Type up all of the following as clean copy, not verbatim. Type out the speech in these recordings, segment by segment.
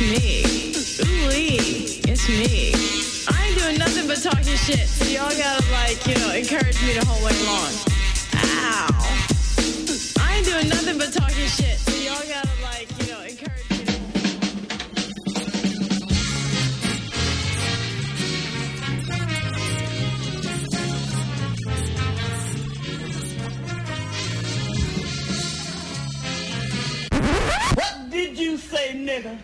me. Ooh-wee, it's me. I ain't doing nothing but talking shit, so y'all gotta, encourage me the whole way long. Ow. I ain't doing nothing but talking shit, so y'all gotta, encourage me. What did you say, nigga?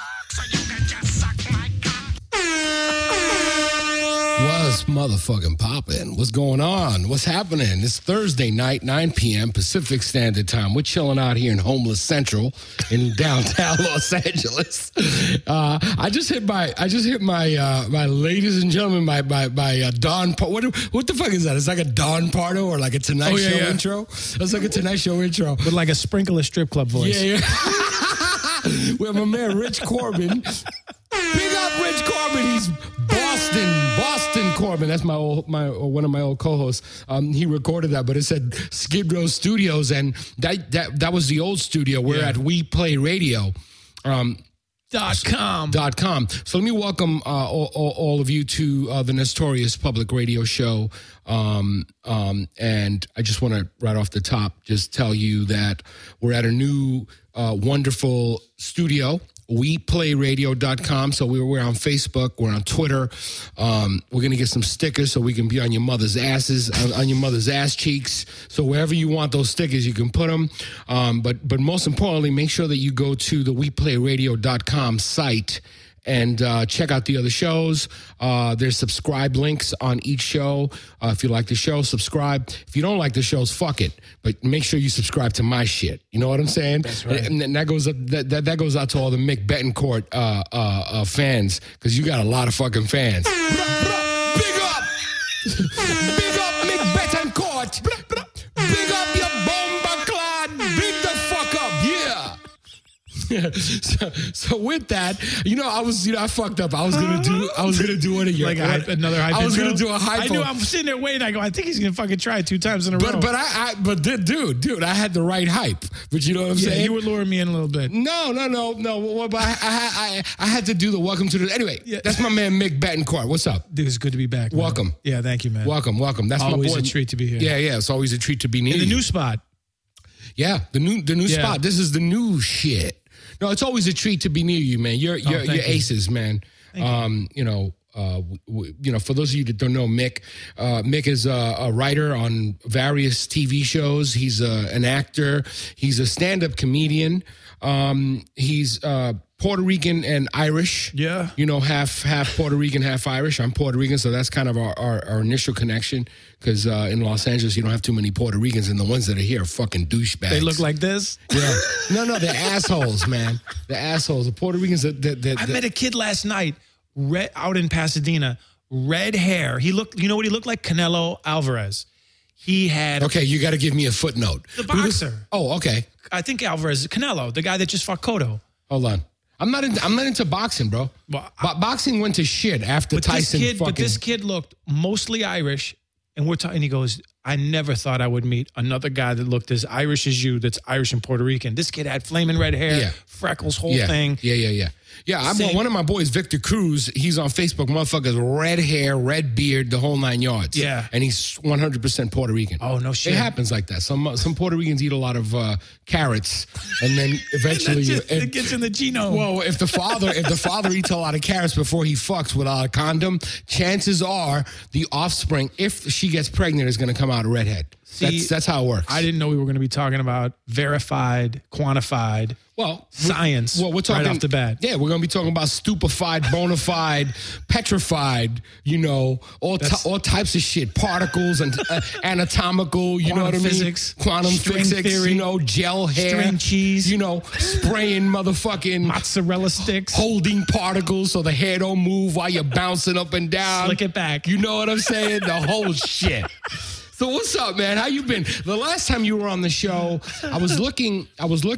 What's motherfucking poppin'? What's going on? What's happening? It's Thursday night, 9 p.m. Pacific Standard Time. We're chilling out here in Homeless Central in downtown Los Angeles. I just hit my ladies and gentlemen, my Don. What the fuck is that? It's like a Don Pardo or like a Tonight Show intro. It's like a Tonight Show intro with like a sprinkle of strip club voice. Yeah. We have my man Rich Corbin. Big up Rich Corbin. He's Boston Corbin. That's one of my old co-hosts. He recorded that, but it said Skid Row Studios, and that was the old studio. We're at We Play Radio. .com. So let me welcome all of you to the Notorious Public Radio Show. And I just want to, right off the top, just tell you that we're at a new wonderful studio. WePlayRadio.com. So we're on Facebook. We're on Twitter. We're going to get some stickers so we can be on your mother's asses, on your mother's ass cheeks. So wherever you want those stickers, you can put them. But most importantly, make sure that you go to the WePlayRadio.com site and check out the other shows. There's subscribe links on each show. If you like the show, subscribe. If you don't like the shows, fuck it. But make sure you subscribe to my shit. You know what I'm saying? That's right. And that goes out to all the Mick Betancourt fans, because you got a lot of fucking fans. Big up! Big up Mick Betancourt! Big up your bomber clan! Big the fuck up! Yeah! So with that, I fucked up. I was gonna do one of your another hype. I was gonna do a hype. I knew. I'm sitting there waiting. I go, I think he's gonna fucking try it 2 times in a row. But dude, I had the right hype. But you know what I'm saying? You were luring me in a little bit. No. Well, but I had to do the welcome to the. Anyway, that's my man Mick Betancourt. What's up, dude? It's good to be back. Man. Welcome. Yeah, thank you, man. Welcome. That's always my boy. A treat to be here. Yeah. It's always a treat to be near in the you. new spot. Yeah, the new spot. This is the new shit. No, it's always a treat to be near you, man. You're aces, man. For those of you that don't know Mick, Mick is a writer on various TV shows. He's an actor. He's a stand-up comedian. He's Puerto Rican and Irish. Yeah. Half Puerto Rican, half Irish. I'm Puerto Rican, so that's kind of our initial connection, because in Los Angeles, you don't have too many Puerto Ricans, and the ones that are here are fucking douchebags. They look like this? Yeah. No, they're assholes, man. They're assholes. The Puerto Ricans, I met a kid last night, out in Pasadena, red hair. You know what he looked like? Canelo Alvarez. He had... Okay, you got to give me a footnote. The boxer. Oh, okay. I think Alvarez, Canelo, the guy that just fought Cotto. Hold on. I'm not into boxing, bro. Well, boxing went to shit after Tyson But this kid looked mostly Irish, and we're talking. He goes, I never thought I would meet another guy that looked as Irish as you, that's Irish and Puerto Rican. This kid had flaming red hair, freckles, whole thing. Yeah. One of my boys, Victor Cruz, he's on Facebook. Motherfuckers, red hair, red beard, the whole 9 yards. Yeah. And he's 100% Puerto Rican. Oh, no shit. It happens like that. Some Puerto Ricans eat a lot of carrots, and then eventually... it gets in the genome. Well, if the father eats a lot of carrots before he fucks without a condom, chances are the offspring, if she gets pregnant, is going to come out a redhead. That's how it works. I didn't know we were going to be talking about verified, quantified, science. We're talking right off the bat. Yeah, we're going to be talking about stupefied, bona fide, petrified. All types of shit, particles and anatomical. You know what I mean? Physics, quantum physics. Theory, gel hair, string cheese. Spraying motherfucking mozzarella sticks, holding particles so the hair don't move while you're bouncing up and down. Slick it back. You know what I'm saying? The whole shit. So what's up, man? How you been? The last time you were on the show, I was looking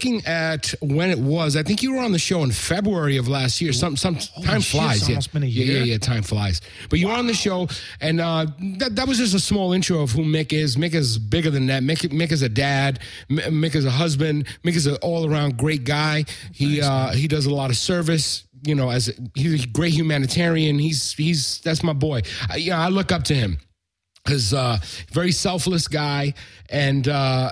at when it was. I think you were on the show in February of last year. Time flies. It's almost been a year. Yeah, time flies. But you were on the show, and that was just a small intro of who Mick is. Mick is bigger than that. Mick is a dad. Mick is a husband. Mick is an all-around great guy. He does a lot of service. he's a great humanitarian. That's my boy. I look up to him. Because very selfless guy, and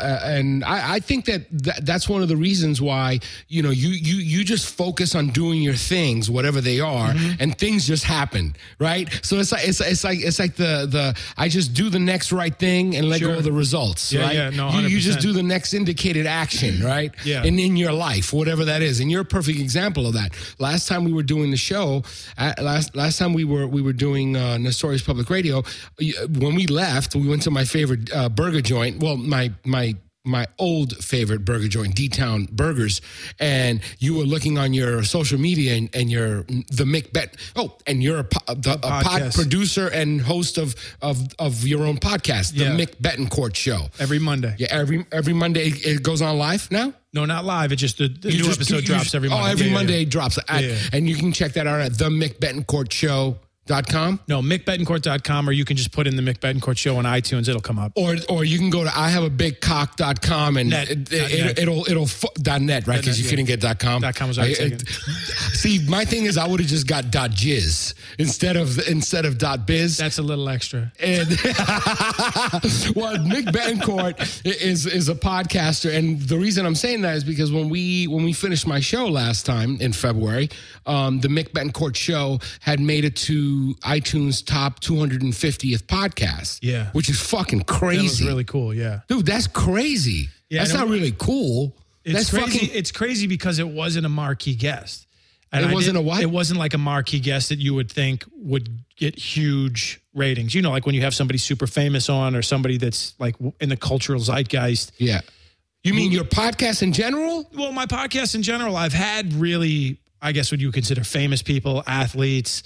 I think that's one of the reasons why you just focus on doing your things, whatever they are, and things just happen, right? So it's like the I just do the next right thing and let go of the results, right? Yeah, no, you just do the next indicated action, right? Yeah. And in your life, whatever that is, and you're a perfect example of that. Last time we were doing the show, last time we were doing Nestorius Public Radio, when we left, we went to my favorite burger joint. Well, my old favorite burger joint, D-Town Burgers, and you were looking on your social media and you're the Mick Bet. Oh, and you're a pod producer and host of your own podcast, the Mick Betancourt Show. Every Monday. Yeah, every Monday it goes on live now? No, not live. It's just the new episode drops every Monday. Oh, every Monday it drops. And you can check that out at the Mick Betancourt Show.com? No, MickBetancourt.com, or you can just put in the Mick Betancourt Show on iTunes. It'll come up. Or you can go to IHaveABigCock.com and it'll .net, right? Because you couldn't get .com. .com was already taken. See, my thing is I would have just got .jizz instead of .biz. That's a little extra. And well, Mick Betancourt is a podcaster, and the reason I'm saying that is because when we finished my show last time in February, the Mick Betancourt Show had made it to iTunes top 250th podcast. Yeah. Which is fucking crazy. That was really cool, yeah. Dude, that's crazy. Yeah, that's not really cool. It's crazy. It's crazy because it wasn't a marquee guest. And it wasn't a what? It wasn't like a marquee guest that you would think would get huge ratings. Like when you have somebody super famous on or somebody that's like in the cultural zeitgeist. Yeah. You mean your podcast in general? Well, my podcast in general, I've had really, I guess what you consider famous people, athletes.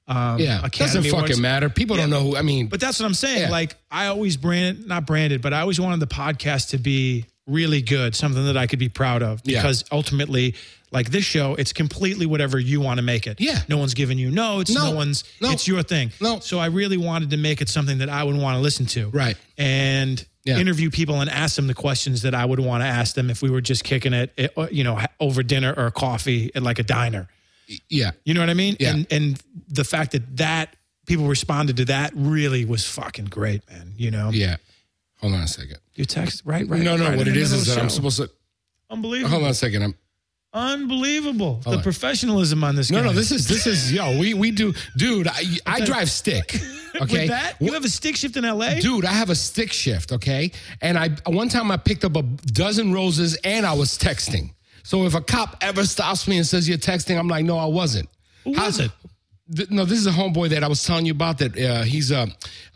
It doesn't fucking matter. People don't know who, I mean. But that's what I'm saying. Yeah. Like, I always not branded, but I always wanted the podcast to be really good, something that I could be proud of. Because ultimately, like this show, it's completely whatever you want to make it. Yeah. No one's giving you notes. It's your thing. No. So I really wanted to make it something that I would want to listen to. Right. And interview people and ask them the questions that I would want to ask them if we were just kicking it, over dinner or coffee at like a diner. Yeah. You know what I mean? Yeah. And the fact that people responded to that really was fucking great, man. Yeah. Hold on a second. You text, right? No. What it is that I'm supposed to. Unbelievable. Hold on a second. Unbelievable. The professionalism on this guy. No, this is, we do. Dude, I drive stick. Okay. With that? You have a stick shift in LA? Dude, I have a stick shift. Okay. And one time I picked up a dozen roses and I was texting. So if a cop ever stops me and says you're texting, I'm like, no, I wasn't. Who was it? No, this is a homeboy that I was telling you about that he's a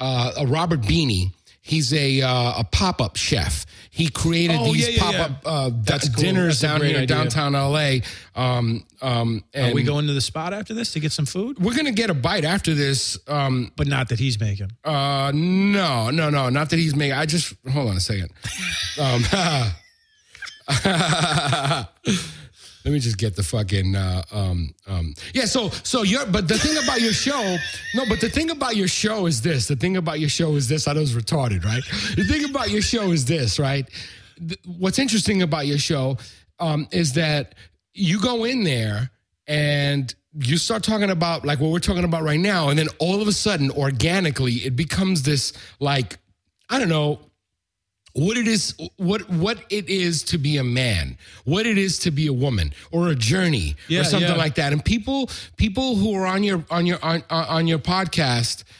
Robert Beanie. He's a pop-up chef. He created these pop-up dinners down here in downtown LA. And are we going to the spot after this to get some food? We're going to get a bite after this. But not that he's making. No, not that he's making. Hold on a second. Let me just get the fucking but the thing about your show, the thing about your show is this. I know it's retarded, right? The thing about your show is this, right? What's interesting about your show is that you go in there and you start talking about like what we're talking about right now, and then all of a sudden, organically, it becomes this like, I don't know, what it is to be a man, what it is to be a woman, or a journey, or something like that. And people who are on your podcast,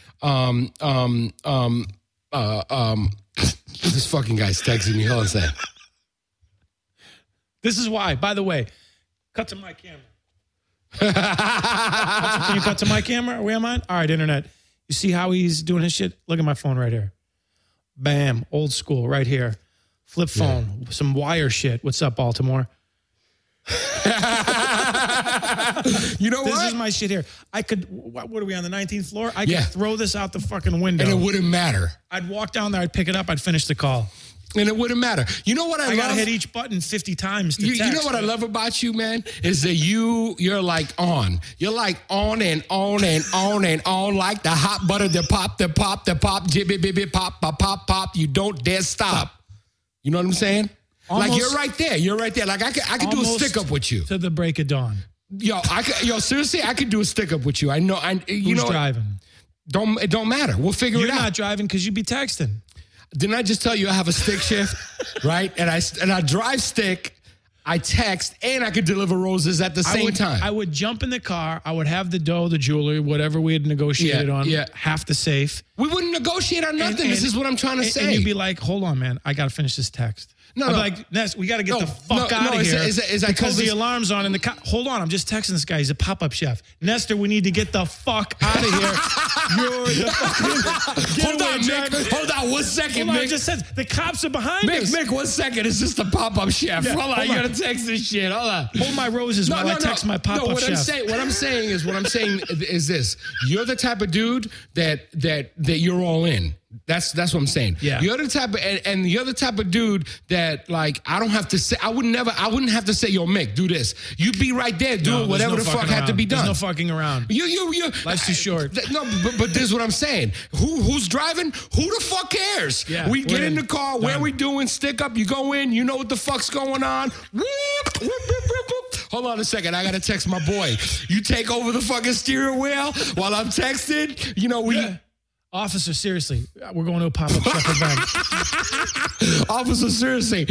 this fucking guy's texting me. Hold on a second. This is why. By the way, cut to my camera. Can you cut to my camera? Are we on mine? All right, internet. You see how he's doing his shit? Look at my phone right here. Bam, old school right here. Flip phone, some wire shit. What's up, Baltimore? You know what? This is my shit here. I could, what are we on the 19th floor? I could throw this out the fucking window. And it wouldn't matter. I'd walk down there, I'd pick it up, I'd finish the call. And it wouldn't matter. You know what I love? I gotta hit each button 50 times to text. You know what I love about you, man? Is that you're like on. You're like on and on and on and on like the hot butter, the pop, jibby, bibby, pop, pop, pop, pop. You don't dare stop. You know what I'm saying? Almost, like you're right there. Like I could do a stick up with you. To the break of dawn. Seriously, I could do a stick up with you. I know. Who's driving? It don't matter. We'll figure it out. You're not driving because you'd be texting. Didn't I just tell you I have a stick shift, right? And I drive stick, I text, and I could deliver roses at the same time. I would jump in the car. I would have the dough, the jewelry, whatever we had negotiated on. Yeah. Half the safe. We wouldn't negotiate on nothing. This is what I'm trying to say. And you'd be like, hold on, man. I got to finish this text. No. Like, Ness, we got to get the fuck out of here. Because the alarm's on and hold on, I'm just texting this guy. He's a pop-up chef. Nestor, we need to get the fuck out of here. You're the fucking Hold on, Mick. Hold on 1 second, Mick. I just said the cops are behind us. Mick, 1 second. It's just a pop-up chef. Yeah, hold on, you got to text this shit. Hold on. Hold my roses while I text my pop-up chef. What I'm saying is this. You're the type of dude that you're all in. That's what I'm saying. Yeah. You're the type of and you're the type of dude that like I don't have to say I wouldn't have to say, yo, Mick, do this. You'd be right there doing whatever the fuck had to be done. There's no fucking around. You Life's too short. But this is what I'm saying. Who's driving? Who the fuck cares? Yeah, we get in the car, done. where we doing, stick up, you go in, you know what the fuck's going on. Hold on a second, I gotta text my boy. You take over the fucking steering wheel while I'm texting. You know, Officer, seriously, we're going to a pop-up chef event. Officer, seriously,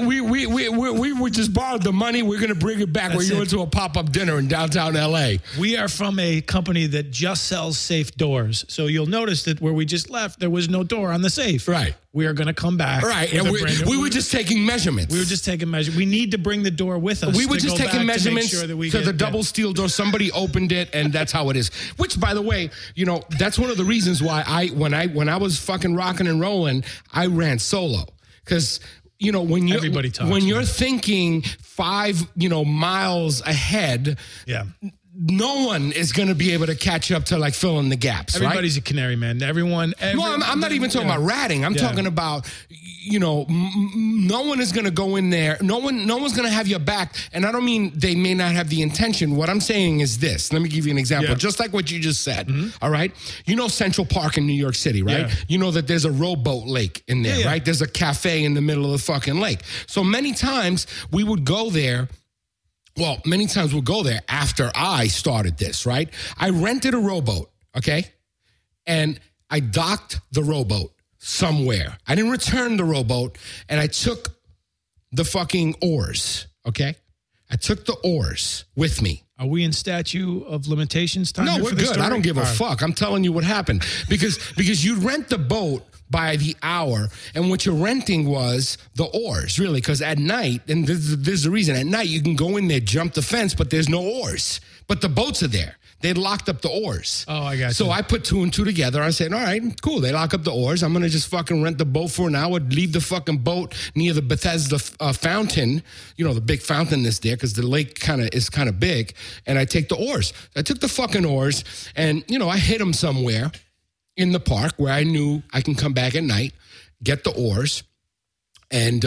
we just borrowed the money. We're going to bring it back. We're going to a pop-up dinner in downtown L.A. We are from a company that just sells safe doors. So you'll notice that where we just left, there was no door on the safe. Right. We are going to come back. Right. And we were just taking measurements. We were just taking measurements. We need to bring the door with us. We were just taking measurements to the double steel door. Somebody opened it, and that's how it is. Which, by the way, that's one of the reasons why when I was fucking rocking and rolling, I ran solo. Because when you're thinking 5 miles ahead, yeah. No one is going to be able to catch up to like fill in the gaps. Everybody's a canary, man. Well, I'm not even talking about ratting. I'm talking about, no one is going to go in there. No one's going to have your back. And I don't mean they may not have the intention. What I'm saying is this. Let me give you an example. Yeah. Just like what you just said. Mm-hmm. All right. Central Park in New York City, right? Yeah. You know that there's a rowboat lake in there, right? There's a cafe in the middle of the fucking lake. So many times we would go there. Well, many times we'll go there after I started this, right? I rented a rowboat, okay? And I docked the rowboat somewhere. I didn't return the rowboat, and I took the fucking oars, okay? I took the oars with me. Are we in statute of limitations time? No, we're good. I don't give a fuck. I'm telling you what happened. Because you rent the boat by the hour, and what you're renting was the oars, really, because at night, and there's the reason, at night you can go in there, jump the fence, but there's no oars. But the boats are there. They locked up the oars. Oh, I got you. So I put 2 and 2 together. I said, all right, cool. They lock up the oars. I'm going to just fucking rent the boat for an hour, leave the fucking boat near the Bethesda fountain, the big fountain that's there because the lake is kind of big, and I take the oars. I took the fucking oars, and, I hid them somewhere in the park where I knew I can come back at night, get the oars, and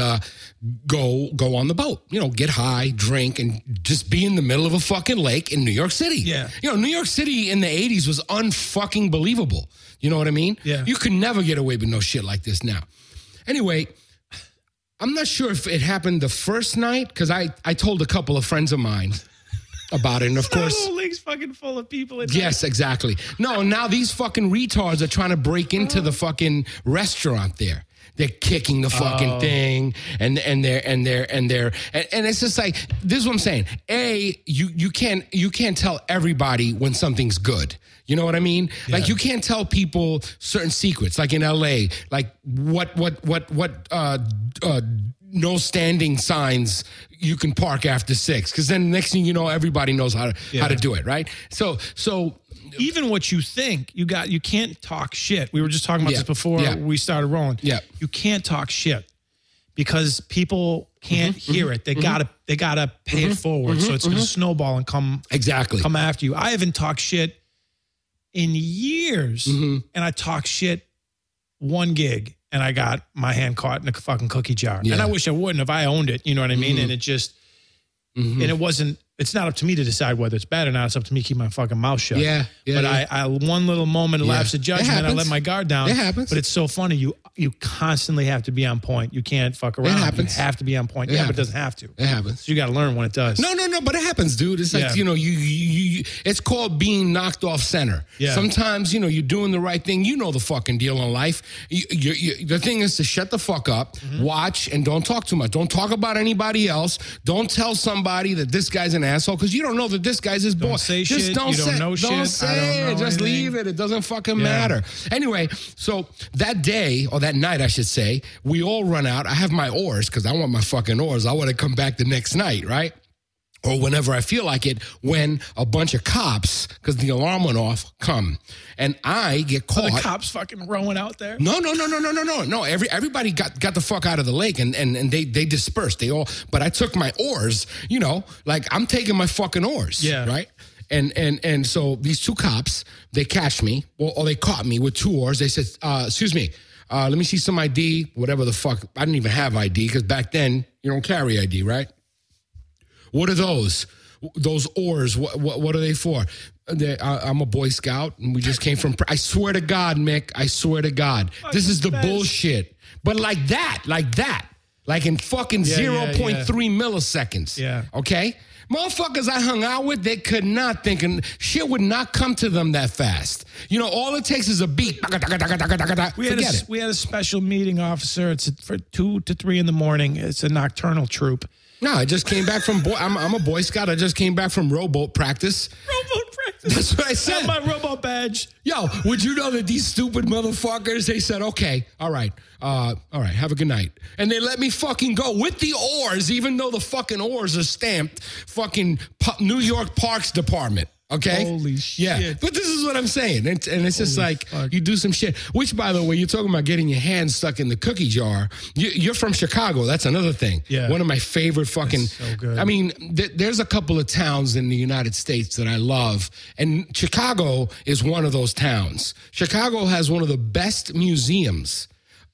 go on the boat. Get high, drink, and just be in the middle of a fucking lake in New York City. Yeah. New York City in the 80s was unfucking believable. You know what I mean? Yeah. You could never get away with no shit like this now. Anyway, I'm not sure if it happened the first night, because I told a couple of friends of mine about it, and of course, the whole lake's fucking full of people. Yes, exactly. No, now these fucking retards are trying to break into the fucking restaurant there. They're kicking the fucking thing, and it's just like, this is what I'm saying. You can't tell everybody when something's good. You know what I mean? Yeah. Like, you can't tell people certain secrets. Like in LA, like what no standing signs you can park after 6, because then next thing you know, everybody knows how to do it, right? So even what you think, you can't talk shit. We were just talking about this before we started rolling. Yeah. You can't talk shit because people can't hear it. They gotta pay it forward. So it's gonna snowball and come after you. I haven't talked shit in years, and I talked shit one gig, and I got my hand caught in a fucking cookie jar. Yeah. And I wish I wouldn't if I owned it. You know what I mean? And it just, and it wasn't, it's not up to me to decide whether it's bad or not. It's up to me to keep my fucking mouth shut. But I one little moment of lapse of judgment, I let my guard down. It happens. But it's so funny. You constantly have to be on point. You can't fuck around. It happens. You have to be on point. But it doesn't have to. It happens. So you got to learn when it does. No. but it happens, dude. It's like, you know, you it's called being knocked off center. Yeah. Sometimes, you know, you're doing the right thing. You know the fucking deal in life. The thing is to shut the fuck up, watch, and don't talk too much. Don't talk about anybody else. Don't tell somebody that this guy's an asshole because you don't know that this guy's his boss. Don't say Just shit. don't You say, don't know shit. Don't say I don't it. know Just anything. leave it. It doesn't fucking matter. Anyway, so that day, or that night, I should say, we all run out. I have my oars because I want my fucking oars. I want to come back the next night, right? Or whenever I feel like it, when a bunch of cops, because the alarm went off, come. And I get caught. Are the cops fucking rowing out there? No. Everybody got the fuck out of the lake and they dispersed. But I took my oars, you know, like I'm taking my fucking oars. Yeah. Right? And so these two cops, they catch me, or they caught me with two oars. They said, excuse me, let me see some ID, whatever the fuck. I didn't even have ID because back then you don't carry ID, right? What are those? Those oars, what are they for? I'm a Boy Scout, and we just came from... I swear to God, Mick, I swear to God. This is the bullshit. But like that. Like in fucking 0.3 milliseconds. Yeah. Okay? Motherfuckers I hung out with, they could not think, and shit would not come to them that fast. You know, all it takes is a beat. We had a special meeting, officer. It's for 2 to 3 in the morning. It's a nocturnal troop. No, I just came back from... I'm a Boy Scout. I just came back from rowboat practice. Rowboat practice? That's what I said. Have my rowboat badge. Yo, would you know that these stupid motherfuckers, they said, okay, all right, have a good night. And they let me fucking go with the oars, even though the fucking oars are stamped fucking New York Parks Department. Okay. Holy shit. Yeah. But this is what I'm saying. And it's just like, you do some shit, which, by the way, you're talking about getting your hands stuck in the cookie jar. You're from Chicago. That's another thing. Yeah. One of my favorite fucking, so good. I mean, there's a couple of towns in the United States that I love. And Chicago is one of those towns. Chicago has one of the best museums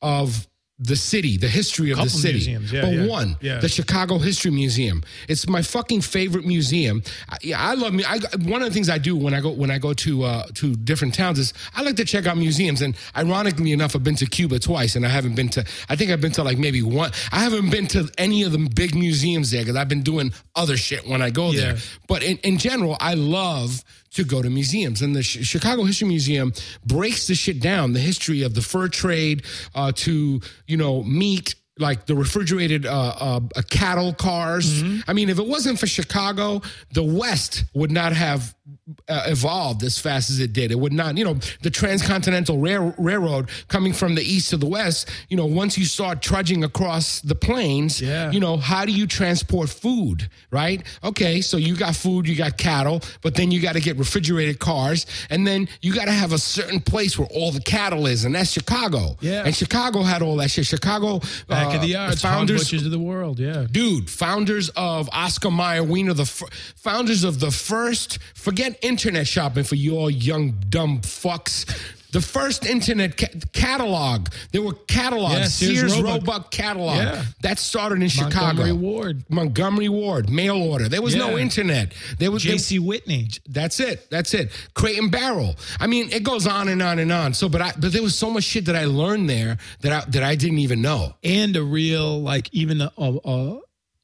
of the city, the history of the city. Museums. The Chicago History Museum. It's my fucking favorite museum. I love me. One of the things I do when I go to different towns is I like to check out museums. And ironically enough, I've been to Cuba twice, and I think I've been to like maybe one. I haven't been to any of the big museums there because I've been doing other shit when I go there. But in general, I love to go to museums. And the Chicago History Museum breaks the shit down, the history of the fur trade to, you know, meat, like the refrigerated cattle cars. I mean, if it wasn't for Chicago, the West would not have evolved as fast as it did. It would not, you know, the transcontinental railroad coming from the east to the west, you know, once you start trudging across the plains, you know, how do you transport food, right? Okay, so you got food, you got cattle, but then you got to get refrigerated cars, and then you got to have a certain place where all the cattle is, and that's Chicago. Yeah. And Chicago had all that shit. Chicago... Back of the yards, founders, butchers of the world, Dude, founders of Oscar Mayer Wiener, founders of the first... Forget internet shopping for you all young, dumb fucks. The first internet catalog. There were catalogs. Sears Roebuck catalog. Yeah. That started in Chicago. Montgomery Ward. Mail order. There was no internet. There was J.C. Whitney. That's it. Crate and Barrel. I mean, it goes on and on and on. So, but there was so much shit that I learned there that I didn't even know. And a real, like, even though all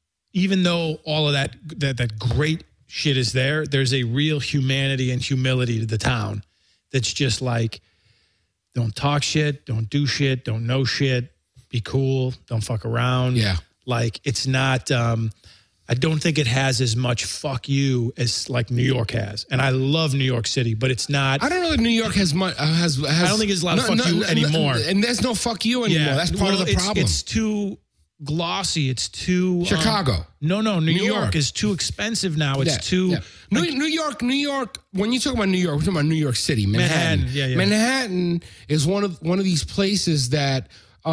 of that great shit is there, there's a real humanity and humility to the town that's just like, don't talk shit, don't do shit, don't know shit, be cool, don't fuck around. Yeah. Like, it's not, I don't think it has as much fuck you as like New York has. And I love New York City, but it's not. I don't know if New York has much, I don't think it's a lot of fuck you anymore. And there's no fuck you anymore. Yeah. That's part of the problem. It's too glossy. It's too Chicago. No, New York is too expensive now. It's too New York. When you talk about New York, we're talking about New York City, Manhattan. Yeah. Manhattan is one of these places that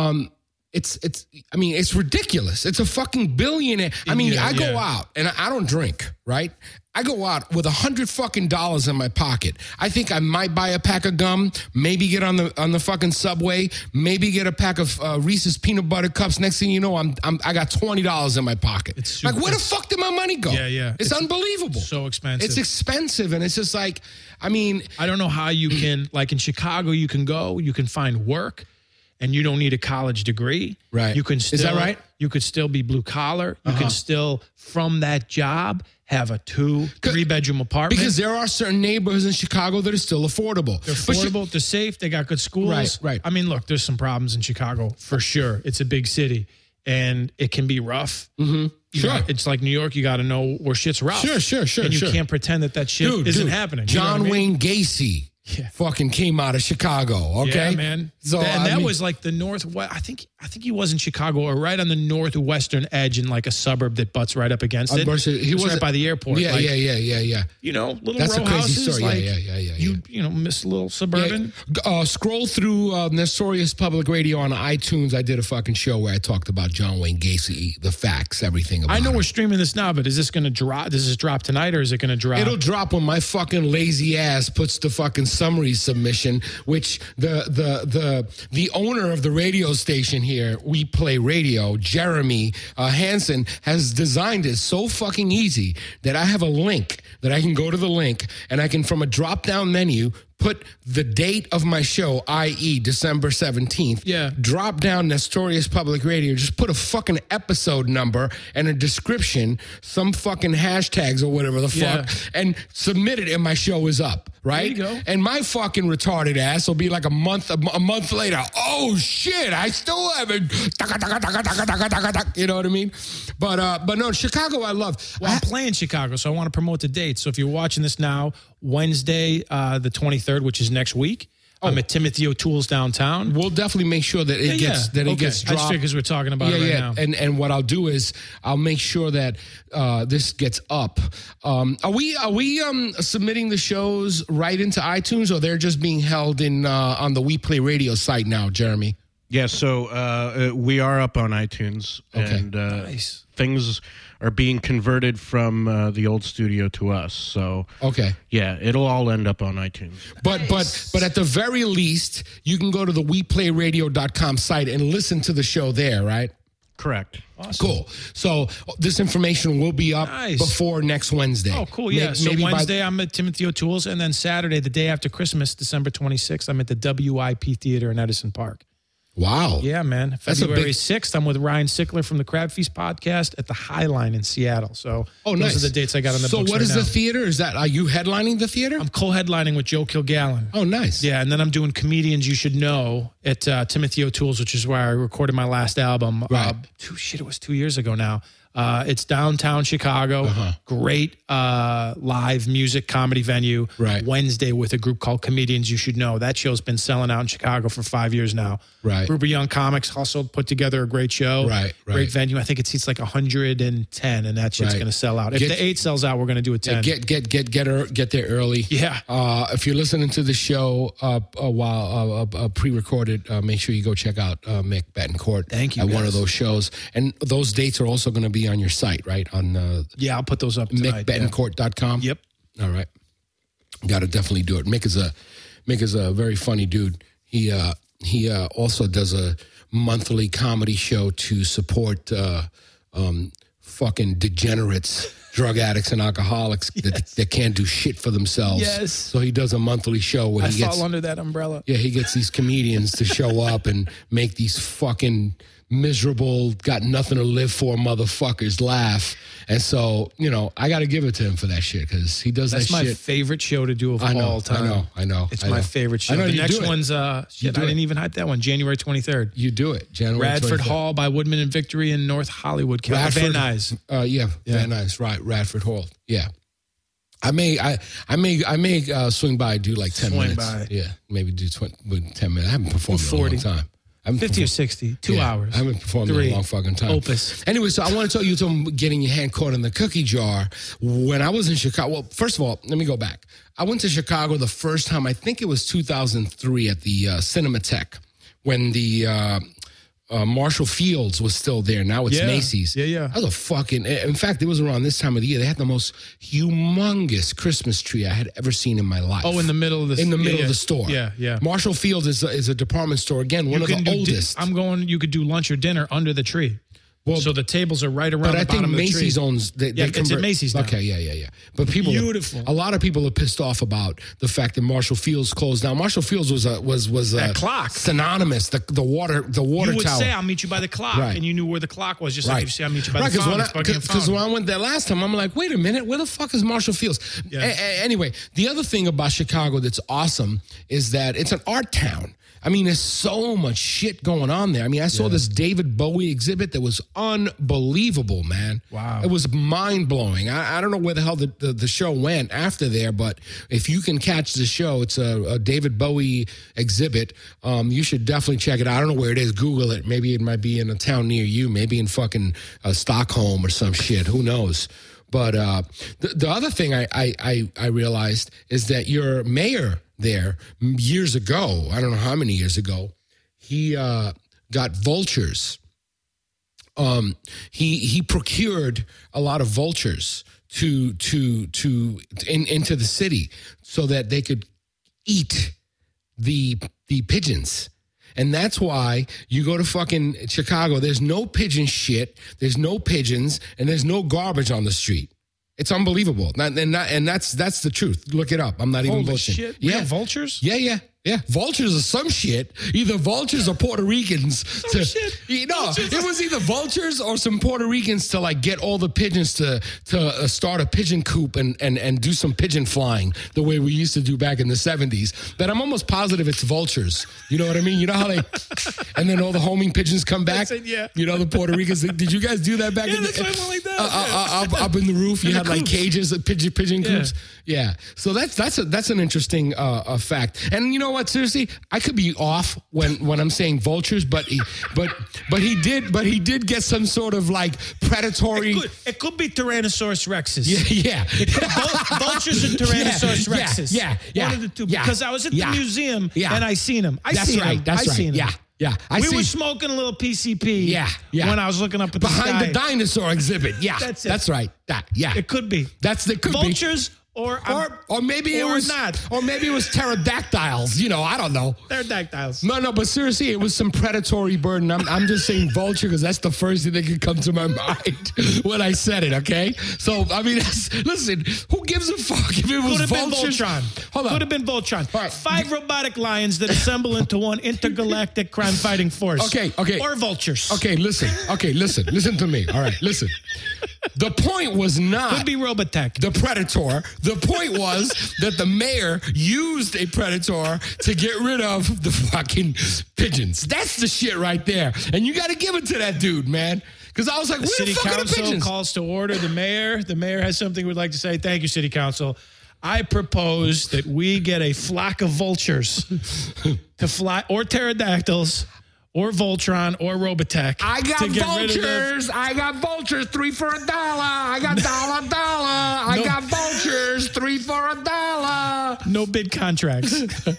it's ridiculous. It's a fucking billionaire. I mean, I go out and I don't drink, right? I go out with $100 in my pocket. I think I might buy a pack of gum, maybe get on the fucking subway, maybe get a pack of Reese's peanut butter cups. Next thing you know, I got $20 in my pocket. It's like, where the fuck did my money go? Yeah. It's unbelievable. So expensive. It's expensive, and it's just like, I mean, I don't know how you can, like in Chicago, you can find work. And you don't need a college degree. Right. You can still, is that right? You could still be blue collar. You can still, from that job, have a 2-3-bedroom apartment. Because there are certain neighborhoods in Chicago that are still affordable. They're affordable, they're safe, they got good schools. Right. I mean, look, there's some problems in Chicago for sure. It's a big city and it can be rough. Mm-hmm. Sure. It's like New York, you got to know where shit's rough. Sure. And you can't pretend that shit isn't happening. John Wayne Gacy fucking came out of Chicago, okay? Yeah, man. So, that was like the northwest. I think he was in Chicago or right on the northwestern edge in like a suburb that butts right up against it. He was right by the airport. Yeah. You know, little That's row a crazy houses. story. You know, miss a little suburban. Yeah. Scroll through Nestorius Public Radio on iTunes. I did a fucking show where I talked about John Wayne Gacy, the facts, everything about I know him. we're streaming this now, but is this going to drop? Does this drop tonight or is it going to drop? It'll drop when my fucking lazy ass puts the fucking summary submission, which the owner of the radio station here, We Play Radio, Jeremy Hansen, has designed it so fucking easy that I have a link that I can go to the link and I can, from a drop-down menu, put the date of my show, i.e. December 17th. Yeah. Drop down Nestorius Public Radio. Just put a fucking episode number and a description, some fucking hashtags or whatever the fuck, and submit it and my show is up, right? There you go. And my fucking retarded ass will be like a month later. Oh, shit, I still haven't. You know what I mean? But no, Chicago I love. Well, I'm playing Chicago, so I want to promote the dates. So if you're watching this now, Wednesday, the 23rd, which is next week, I'm at Timothy O'Toole's downtown. We'll definitely make sure that it gets dropped. Because we're talking about it right now. And what I'll do is I'll make sure that this gets up. Are we submitting the shows right into iTunes, or they're just being held in on the We Play Radio site now, Jeremy? Yeah, so we are up on iTunes, and nice. Things are being converted from the old studio to us. So yeah, it'll all end up on iTunes. But at the very least, you can go to the WePlayRadio.com site and listen to the show there, right? Correct. Awesome. Cool. So this information will be up before next Wednesday. Oh, cool. Yeah. So Wednesday, I'm at Timothy O'Toole's, and then Saturday, the day after Christmas, December 26th, I'm at the WIP Theater in Edison Park. Wow. Yeah, man. February 6th, I'm with Ryan Sickler from the Crab Feast podcast at the High Line in Seattle. So those are the dates I got on the books. So what is the theater? Is that, are you headlining the theater? I'm co-headlining with Joe Kilgallen. Oh, nice. Yeah, and then I'm doing Comedians You Should Know at Timothy O'Toole's, which is where I recorded my last album. Right. It was 2 years ago now. It's downtown Chicago. Great live music comedy venue. Right. Wednesday with a group called Comedians You Should Know. That show's been selling out in Chicago for 5 years now. Right. Group of young comics hustled, put together a great show. Right. Great venue. I think it seats like 110, and that shit's going to sell out. If the 8 sells out, we're going to do a 10. Get there early. Yeah. If you're listening to the show while pre-recorded, make sure you go check out Mick Betancourt. Thank you, at guys. one of those shows, and those dates are also going to be on your site, right? On I'll put those up tonight. MickBetancourt.com. Yep. All right. Got to definitely do it. Mick is a very funny dude. He also does a monthly comedy show to support fucking degenerates, drug addicts, and alcoholics that can't do shit for themselves. Yes. So he does a monthly show where he gets fall under that umbrella. Yeah, he gets these comedians to show up and make these fucking miserable, got nothing to live for motherfuckers laugh. And so, I got to give it to him for that shit because he does that shit. That's my favorite show to do of all time. I know. It's my favorite show. The next one's, I didn't even hype that one, January 23rd. You do it, January 23rd. Radford Hall by Woodman and Victory in North Hollywood. Van Nuys. Van Nuys, right, Radford Hall. Yeah. I may swing by and do like 10 minutes. By. Yeah, maybe do 10 minutes. I haven't performed in a long time. 50 or 60, 2 hours. I haven't performed in a long fucking time. Opus. Anyway, so I want to tell you something, getting your hand caught in the cookie jar. When I was in Chicago, well, first of all, let me go back. I went to Chicago the first time, I think it was 2003 at the Cinematheque, when the Marshall Fields was still there. Now it's Macy's. Yeah. That was a fucking, in fact, it was around this time of the year. They had the most humongous Christmas tree I had ever seen in my life. Oh, in the middle of the of the store. Yeah. Marshall Fields is a department store. Again, one of the oldest. You could do lunch or dinner under the tree. Well, so the tables are right around the bottom of the tree. But I think Macy's owns. It's at Macy's now. Okay, yeah. But beautiful. A lot of people are pissed off about the fact that Marshall Field's closed down. Marshall Field's was a clock synonymous. The water tower. You would say, "I'll meet you by the clock," and you knew where the clock was. Just like you say, "I'll meet you by the fountain." Because when I went there last time, I'm like, "Wait a minute, where the fuck is Marshall Field's?" Yeah. Anyway, the other thing about Chicago that's awesome is that it's an art town. I mean, there's so much shit going on there. I mean, I saw this David Bowie exhibit that was unbelievable, man. Wow. It was mind-blowing. I don't know where the hell the show went after there, but if you can catch the show, it's a David Bowie exhibit. You should definitely check it out. I don't know where it is. Google it. Maybe it might be in a town near you. Maybe in fucking Stockholm or some shit. Who knows? But the other thing I realized is that your mayor there years ago, I don't know how many years ago, he got vultures. He procured a lot of vultures into the city so that they could eat the pigeons. And that's why you go to fucking Chicago, there's no pigeon shit, there's no pigeons, and there's no garbage on the street. It's unbelievable. And that's the truth. Look it up. I'm not even bullshitting. Shit. Yeah. Vultures? Yeah. Vultures are some shit. Either vultures or Puerto Ricans. Shit. It was either vultures or some Puerto Ricans to like get all the pigeons to start a pigeon coop and do some pigeon flying the way we used to do back in the 70s. But I'm almost positive it's vultures. You know what I mean? You know how they, and then all the homing pigeons come back? Yeah. You know, the Puerto Ricans. Did you guys do that back in the that's why I went like that. Up in the roof, you had like cages of pigeon coops. Yeah. So that's an interesting fact. And you know what? Seriously, I could be off when I'm saying vultures, but he did get some sort of like predatory. It could be Tyrannosaurus Rexes. Yeah. Vultures and Tyrannosaurus Rexes. Yeah. One of the two. Because I was at the museum and I seen them. That's right. Yeah. We were smoking a little PCP. Yeah. When I was looking up at behind the dinosaur exhibit. Yeah. That's right. It could be. It could vultures. Be. Or maybe it was not. Or maybe it was pterodactyls. You know, I don't know. Pterodactyls. No, but seriously, it was some predatory bird. And I'm just saying vulture because that's the first thing that could come to my mind when I said it. Okay, so I mean, listen, who gives a fuck if it was vultures? Hold on, could have been Voltron. Right. 5 robotic lions that assemble into one intergalactic crime-fighting force. Okay. Or vultures. Okay, listen to me. All right, listen. The point was not could be Robotech, the predator. The point was that the mayor used a predator to get rid of the fucking pigeons. That's the shit right there. And you got to give it to that dude, man. Because I was like, where the fuck are the pigeons? City council calls to order the mayor. The mayor has something we'd like to say. Thank you, city council. I propose that we get a flock of vultures to fly, or pterodactyls, or Voltron, or Robotech. I got vultures, 3 for $1. I got $1. I got vultures, 3 for $1. No bid contracts.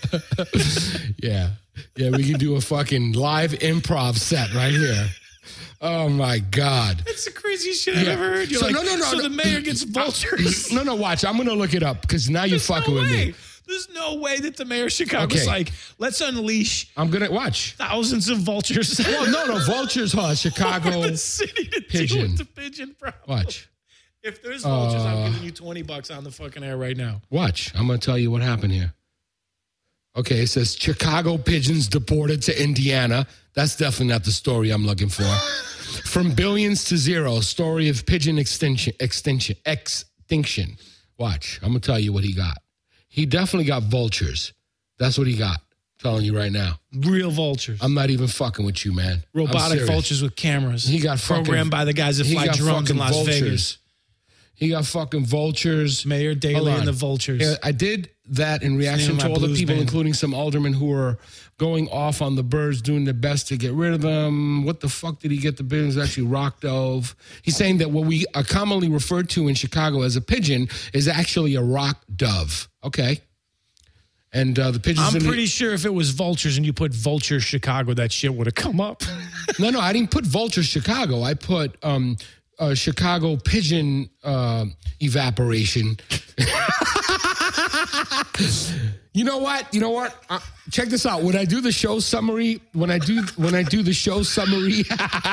Yeah, we can do a fucking live improv set right here. Oh my God. That's the craziest shit I've ever heard. So the mayor gets vultures. No, watch. I'm going to look it up because now you're fucking with me. There's no way that the mayor of Chicago is like, let's unleash. I'm going to watch thousands of vultures. Well, no, vultures, Chicago the city to pigeon. Deal with the pigeon problem. Watch. If there's vultures, I'm giving you $20 on the fucking air right now. Watch. I'm going to tell you what happened here. Okay, it says Chicago pigeons deported to Indiana. That's definitely not the story I'm looking for. From billions to zero, story of pigeon extinction. Watch. I'm going to tell you what he got. He definitely got vultures. That's what he got. I'm telling you right now. Real vultures. I'm not even fucking with you, man. Robotic vultures with cameras. He got programmed by the guys that fly drones in Las Vegas. He got fucking vultures. Mayor Daley and the vultures. Yeah, I did that in reaction to all the people, including some aldermen who were going off on the birds, doing their best to get rid of them. What the fuck did he get the pigeons? Actually, rock dove. He's saying that what we are commonly referred to in Chicago as a pigeon is actually a rock dove. Okay. And the pigeons. I'm pretty sure if it was vultures and you put vulture Chicago, that shit would have come up. No, I didn't put vulture Chicago. I put Chicago pigeon evaporation. You know what? Check this out. When I do the show summary, when I do the show summary,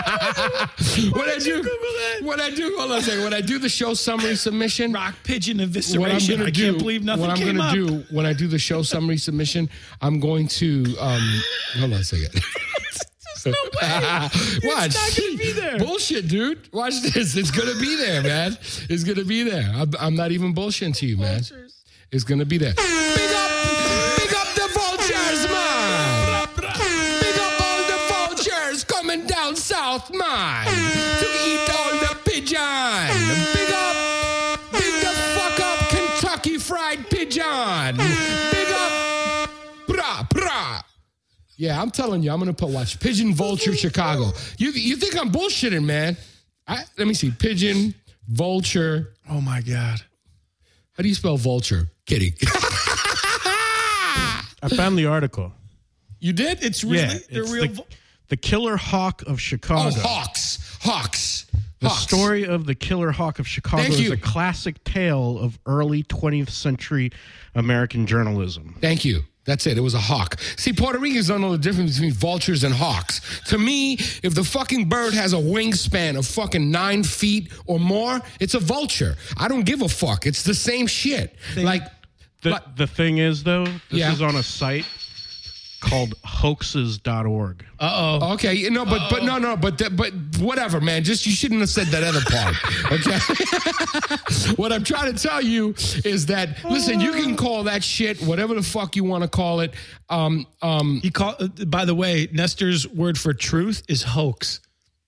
hold on a second. When I do the show summary submission, rock pigeon evisceration. I can't believe nothing came up. When I do the show summary submission, I'm going to hold on a second. No way. Watch. It's not going to be there. Bullshit, dude. Watch this. It's going to be there, man. It's going to be there. I'm not even bullshitting to you, man. Vultures. It's going to be there. Big up the vultures, man. Big up all the vultures coming down south, man, to eat all the pigeon. Big the fuck up Kentucky Fried Pigeon. Big up, brah. Yeah, I'm telling you, I'm going to watch Pigeon Vulture Chicago. You think I'm bullshitting, man. Let me see. Pigeon Vulture. Oh, my God. How do you spell vulture? Kidding. I found the article. You did? It's really the Killer Hawk of Chicago. Oh, Hawks. The story of the Killer Hawk of Chicago is a classic tale of early 20th century American journalism. Thank you. That's it. It was a hawk. See, Puerto Ricans don't know the difference between vultures and hawks. To me, if the fucking bird has a wingspan of fucking 9 feet or more, it's a vulture. I don't give a fuck. It's the same shit. The thing is, though, this is on a site called hoaxes.org. Uh-oh. Okay, but whatever, man. Just you shouldn't have said that other part. Okay. What I'm trying to tell you is that listen, you can call that shit whatever the fuck you want to call it. By the way, Nestor's word for truth is hoax.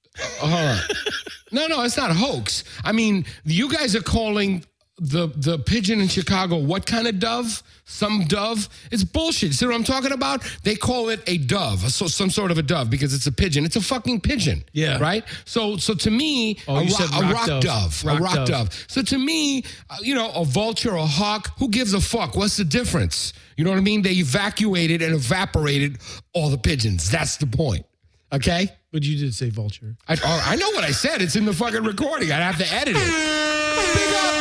No, it's not hoax. I mean, you guys are calling the pigeon in Chicago what kind of dove? Some dove? It's bullshit. See what I'm talking about? They call it a dove, some sort of a dove, because it's a pigeon. It's a fucking pigeon. Yeah. Right? So to me, a rock dove. So to me, a vulture, a hawk, who gives a fuck? What's the difference? You know what I mean? They evacuated and evaporated all the pigeons. That's the point. Okay? But you did say vulture. I know what I said. It's in the fucking recording. I'd have to edit it. Big up.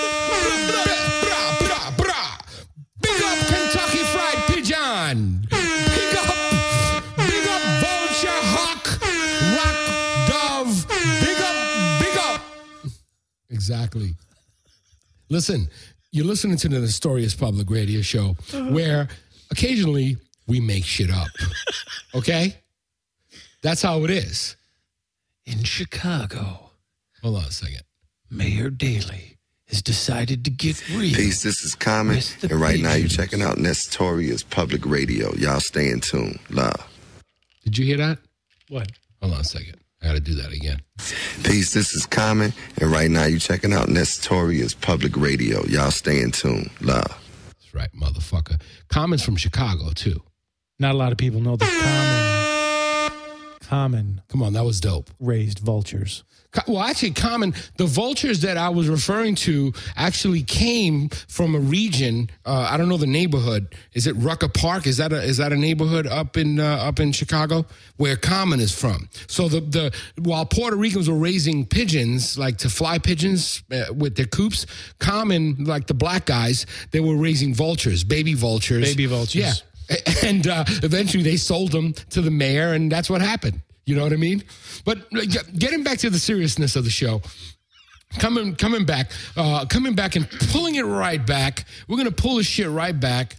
Big up Kentucky Fried Pigeon. Big up vulture, hawk, rock, dove. Big up. Exactly. Listen, you're listening to the Nestorious Public Radio Show, where occasionally we make shit up. Okay? That's how it is. In Chicago. Hold on a second. Mayor Daley has decided to get real. Peace, this is Common, and right now you're checking out Nestorious Public Radio. Y'all stay in tune. Love. Did you hear that? What? Hold on a second. I got to do that again. Peace, this is Common, and right now you're checking out Nestorious Public Radio. Y'all stay in tune. Love. That's right, motherfucker. Common's from Chicago, too. Not a lot of people know that Common. Come on, that was dope. Raised vultures. Well, actually, the vultures that I was referring to actually came from a region. I don't know the neighborhood. Is it Rucker Park? Is that a neighborhood up in Chicago where Common is from? So while Puerto Ricans were raising pigeons, like to fly pigeons with their coops, Common, like the black guys, they were raising vultures, baby vultures. Yeah, and eventually they sold them to the mayor, and that's what happened. You know what I mean? But getting back to the seriousness of the show, coming back and pulling it right back. We're going to pull this shit right back.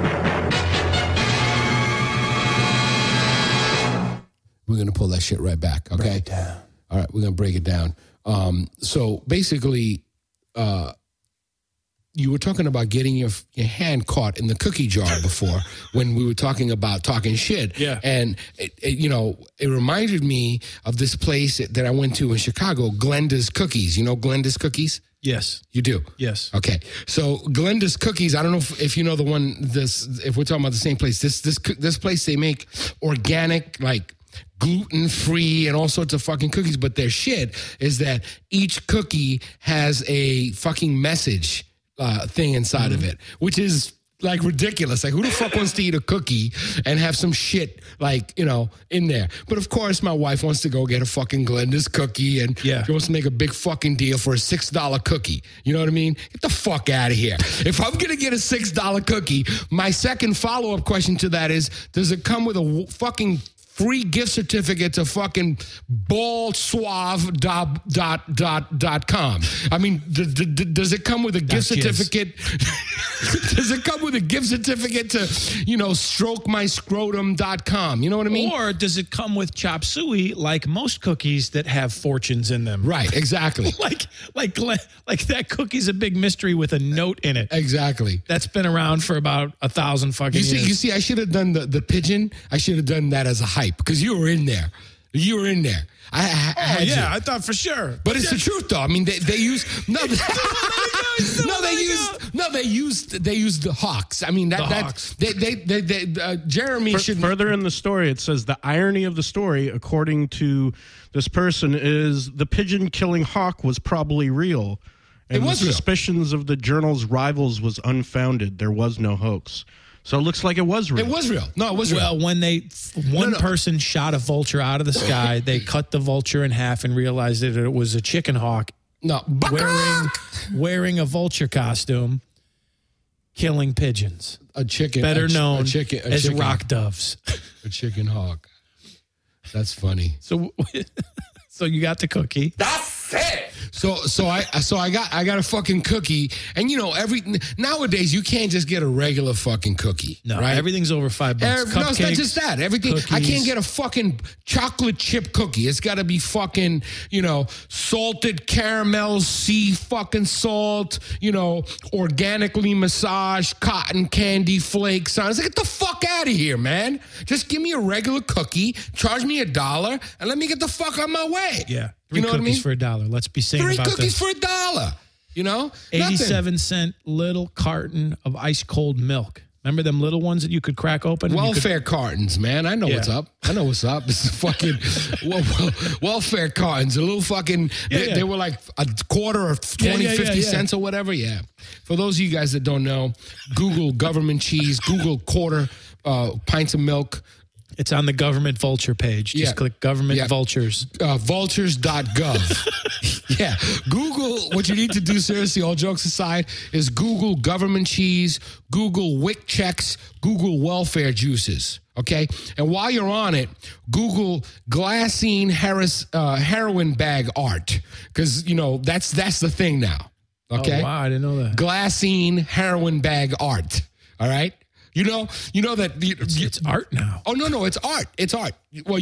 We're going to pull that shit right back, okay? Break it down. All right, we're going to break it down. So basically, you were talking about getting your hand caught in the cookie jar before when we were talking about talking shit. Yeah. And, it reminded me of this place that I went to in Chicago, Glenda's Cookies. You know Glenda's Cookies? Yes. You do? Yes. Okay. So Glenda's Cookies, I don't know if you know the one, if we're talking about the same place. This place, they make organic, like, gluten-free and all sorts of fucking cookies. But their shit is that each cookie has a fucking message thing inside of it, which is like ridiculous. Like, who the fuck wants to eat a cookie and have some shit like, in there? But of course, my wife wants to go get a fucking Glenda's cookie, and she wants to make a big fucking deal for a $6 cookie. You know what I mean? Get the fuck out of here. If I'm going to get a $6 cookie, my second follow-up question to that is, does it come with a fucking free gift certificate to fucking baldsuave.com? I mean, does it come with a gift certificate? Does it come with a gift certificate to, strokemyscrotum.com? You know what I mean? Or does it come with chop suey like most cookies that have fortunes in them? Right, exactly. like that cookie's a big mystery with a note in it. Exactly. That's been around for about 1,000 fucking years. You see, I should have done the pigeon. I should have done that as a hype because you were in there. You were in there. I thought for sure. But it's the truth, though. I mean, they use they used the Hawks. I mean, Hawks. Jeremy should further in the story. It says the irony of the story, according to this person, is the pigeon killing hawk was probably real, and it was the real. Suspicions of the journal's rivals was unfounded. There was no hoax. So it looks like it was real. It was real. No, it was real. Well, when one person shot a vulture out of the sky, they cut the vulture in half and realized that it was a chicken hawk. No, wearing a vulture costume, killing pigeons. A chicken, better known as chicken. Rock doves. A chicken hawk. That's funny. So you got the cookie. That's it. So I got a fucking cookie, and nowadays you can't just get a regular fucking cookie. No, right? Everything's over $5. No, it's not just that. Everything. Cookies. I can't get a fucking chocolate chip cookie. It's got to be fucking salted caramel, sea fucking salt. Organically massaged cotton candy flakes. I was like, get the fuck out of here, man. Just give me a regular cookie, charge me $1, and let me get the fuck on my way. Yeah. Three cookies for $1. Let's be sane about this. 3 cookies for $1. 87-cent little carton of ice cold milk. Remember them little ones that you could crack open? Welfare cartons, man. I know what's up. This is fucking welfare cartons. A little fucking, they were like a quarter or 20, 50 cents or whatever. Yeah. For those of you guys that don't know, Google government cheese, Google quarter pints of milk. It's on the government vulture page. Just click government vultures. Vultures.gov. Yeah. Google, what you need to do, seriously, all jokes aside, is Google government cheese, Google WIC checks, Google welfare juices. Okay? And while you're on it, Google glassine heroin bag art. Because, that's the thing now. Okay? Oh, wow. I didn't know that. Glassine heroin bag art. All right? You know that it's art now. Oh no, it's art. It's art. Well,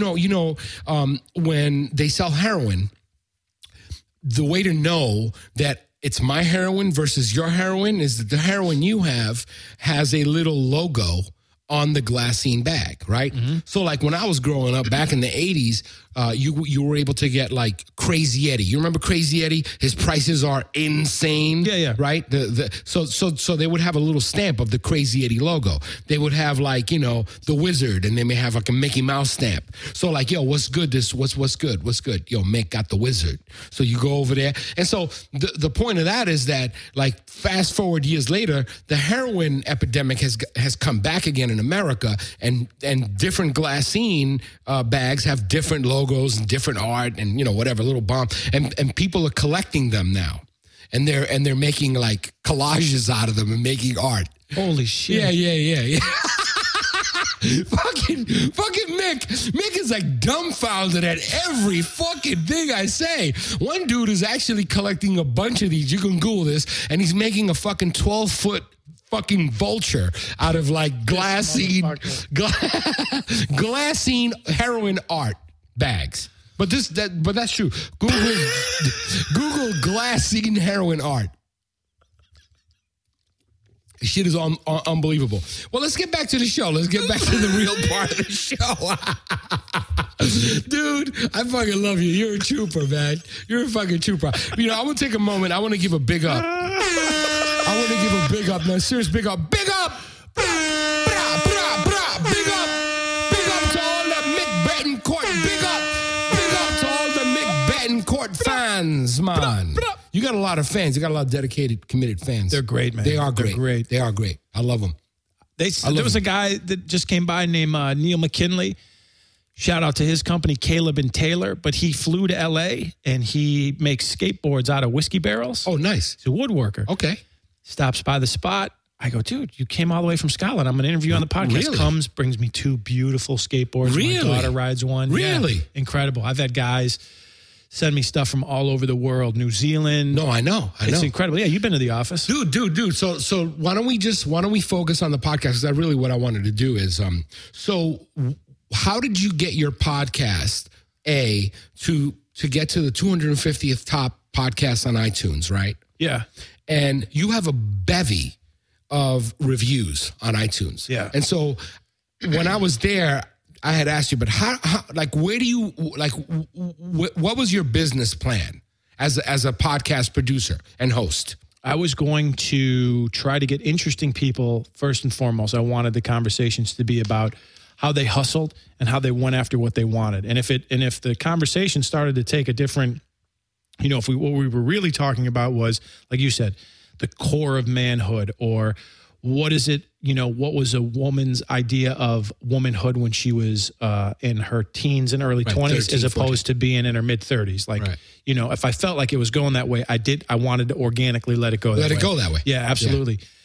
when they sell heroin, the way to know that it's my heroin versus your heroin is that the heroin you have has a little logo on the glassine bag, right? Mm-hmm. So like when I was growing up back in the 80s, you were able to get like Crazy Eddie. You remember Crazy Eddie? His prices are insane. Yeah. Right? So they would have a little stamp of the Crazy Eddie logo. They would have like, the Wizard, and they may have like a Mickey Mouse stamp. So like, yo, what's good? What's good? Yo, Mick got the Wizard. So you go over there. And so the point of that is that like fast forward years later, the heroin epidemic has come back again in America, and different glassine bags have different logos and different art and whatever, little bomb, and people are collecting them now, and they're making like collages out of them and making art. Holy shit! Yeah. fucking Mick is like dumbfounded at every fucking thing I say. One dude is actually collecting a bunch of these. You can Google this, and he's making a fucking 12-foot fucking vulture out of like glassine heroin art bags. But that's true. Google glassine heroin art. Shit is unbelievable. Well, let's get back to the show. Let's get back to the real part of the show. Dude, I fucking love you. You're a trooper, man. You're a fucking trooper. I want to take a moment. I want to give a big up. No, serious big up. Big up! Big up to all the Mick Betancourt. Big up to all the Mick Betancourt fans, man. You got a lot of fans. You got a lot of dedicated, committed fans. They're great, man. They are great. They're great. They are great. I love them. There was a guy that just came by named Neil McKinley. Shout out to his company, Caleb and Taylor. But he flew to L.A. and he makes skateboards out of whiskey barrels. Oh, nice. He's a woodworker. Okay. Stops by the spot. I go, dude, you came all the way from Scotland. I'm going to interview you on the podcast. Really? Comes, brings me 2 beautiful skateboards. Really? My daughter rides one. Really? Yeah, incredible. I've had guys send me stuff from all over the world. New Zealand. No, I know. It's incredible. Yeah, you've been to the office. Dude. So why don't we focus on the podcast? Because that's really what I wanted to do is, so how did you get your podcast, to get to the 250th top podcast on iTunes, right? Yeah. And you have a bevy of reviews on iTunes. Yeah. And so when I was there, I had asked you, but how where do you, what was your business plan as a podcast producer and host? I was going to try to get interesting people first and foremost. I wanted the conversations to be about how they hustled and how they went after what they wanted. And if the conversation started to take a different, what we were really talking about was, like you said, the core of manhood, or what is it, what was a woman's idea of womanhood when she was in her teens and early 20s 13, as opposed 14. to being in her mid 30s. Like, if I felt like it was going that way, I wanted to organically let it go that way. Let it go that way. Yeah, absolutely. Yeah.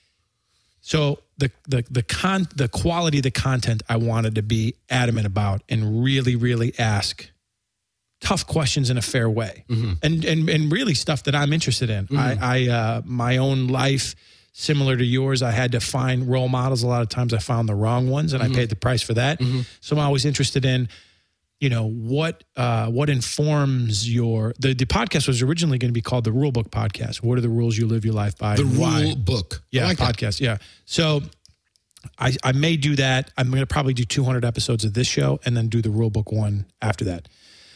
So the quality of the content I wanted to be adamant about and really, really ask tough questions in a fair way, and really stuff that I'm interested in. I my own life, similar to yours, I had to find role models. A lot of times I found the wrong ones, and I paid the price for that. So I'm always interested in, what informs the podcast was originally going to be called the Rule Book Podcast. What are the rules you live your life by? The Rule Book. Yeah, like podcast. That. Yeah. So I may do that. I'm going to probably do 200 episodes of this show and then do the Rule Book one after that.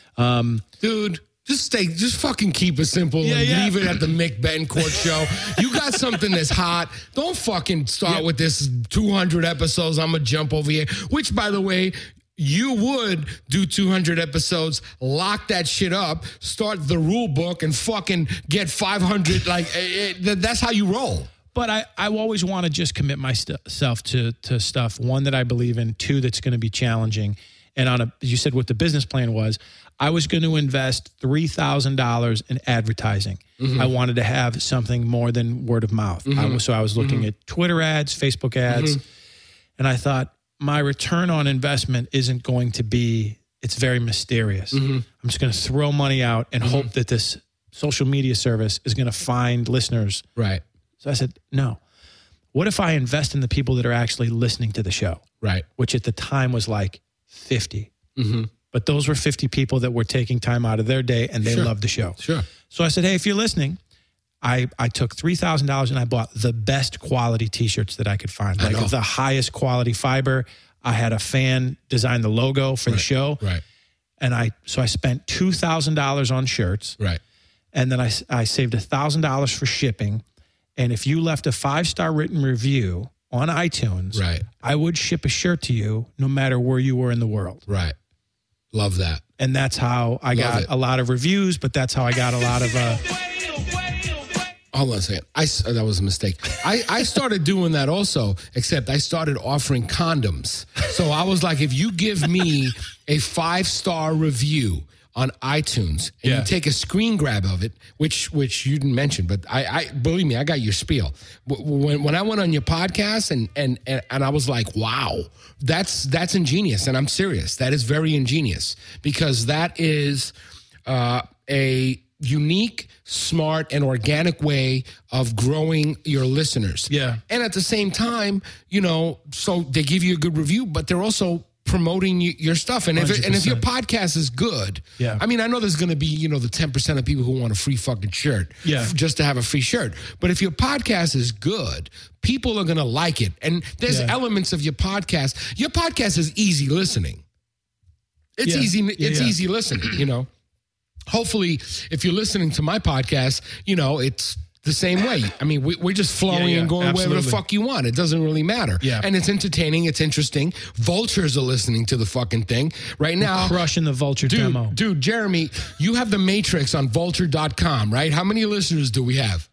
Dude, just fucking keep it simple and leave it at the Mick Bencourt show. You got something that's hot. Don't fucking start with this 200 episodes. I'm going to jump over here, which, by the way, you would do 200 episodes, lock that shit up, start the rule book, and fucking get 500. That's how you roll. But I always want to just commit myself to stuff, one, that I believe in, two, that's going to be challenging. And you said what the business plan was. I was going to invest $3,000 in advertising. I wanted to have something more than word of mouth. So I was looking at Twitter ads, Facebook ads, and I thought my return on investment isn't going to be, it's very mysterious. I'm just going to throw money out and hope that this social media service is going to find listeners. Right. So I said, no. What if I invest in the people that are actually listening to the show? Right. Which at the time was like 50. But those were 50 people that were taking time out of their day and they loved the show. Sure. So I said, hey, if you're listening, I took $3,000 and I bought the best quality t-shirts that I could find. Like the highest quality fiber. I had a fan design the logo for the show. Right. And so I spent $2,000 on shirts. Right. And then I saved $1,000 for shipping. And if you left a 5-star written review on iTunes, I would ship a shirt to you no matter where you were in the world. Right. Love that. And that's how I got a lot of reviews, but that's how I got a lot of... Hold on a second. That was a mistake. I started doing that also, except I started offering condoms. So I was like, if you give me a 5-star review on iTunes and you take a screen grab of it, which you didn't mention, but I believe me, I got your spiel. When I went on your podcast and I was like, wow, that's ingenious. And I'm serious. That is very ingenious because that is a unique, smart, and organic way of growing your listeners. Yeah. And at the same time, so they give you a good review, but they're also promoting your stuff. And if your podcast is good, I mean, I know there's going to be, the 10% of people who want a free fucking shirt just to have a free shirt. But if your podcast is good, people are going to like it. And there's elements of your podcast. Your podcast is easy listening. It's easy listening, Hopefully, if you're listening to my podcast, the same way. I mean, we're just flowing and going wherever the fuck you want. It doesn't really matter. Yeah. And it's entertaining. It's interesting. Vultures are listening to the fucking thing right now. Crushing the Vulture demo. Dude, Jeremy, you have the Matrix on vulture.com, right? How many listeners do we have?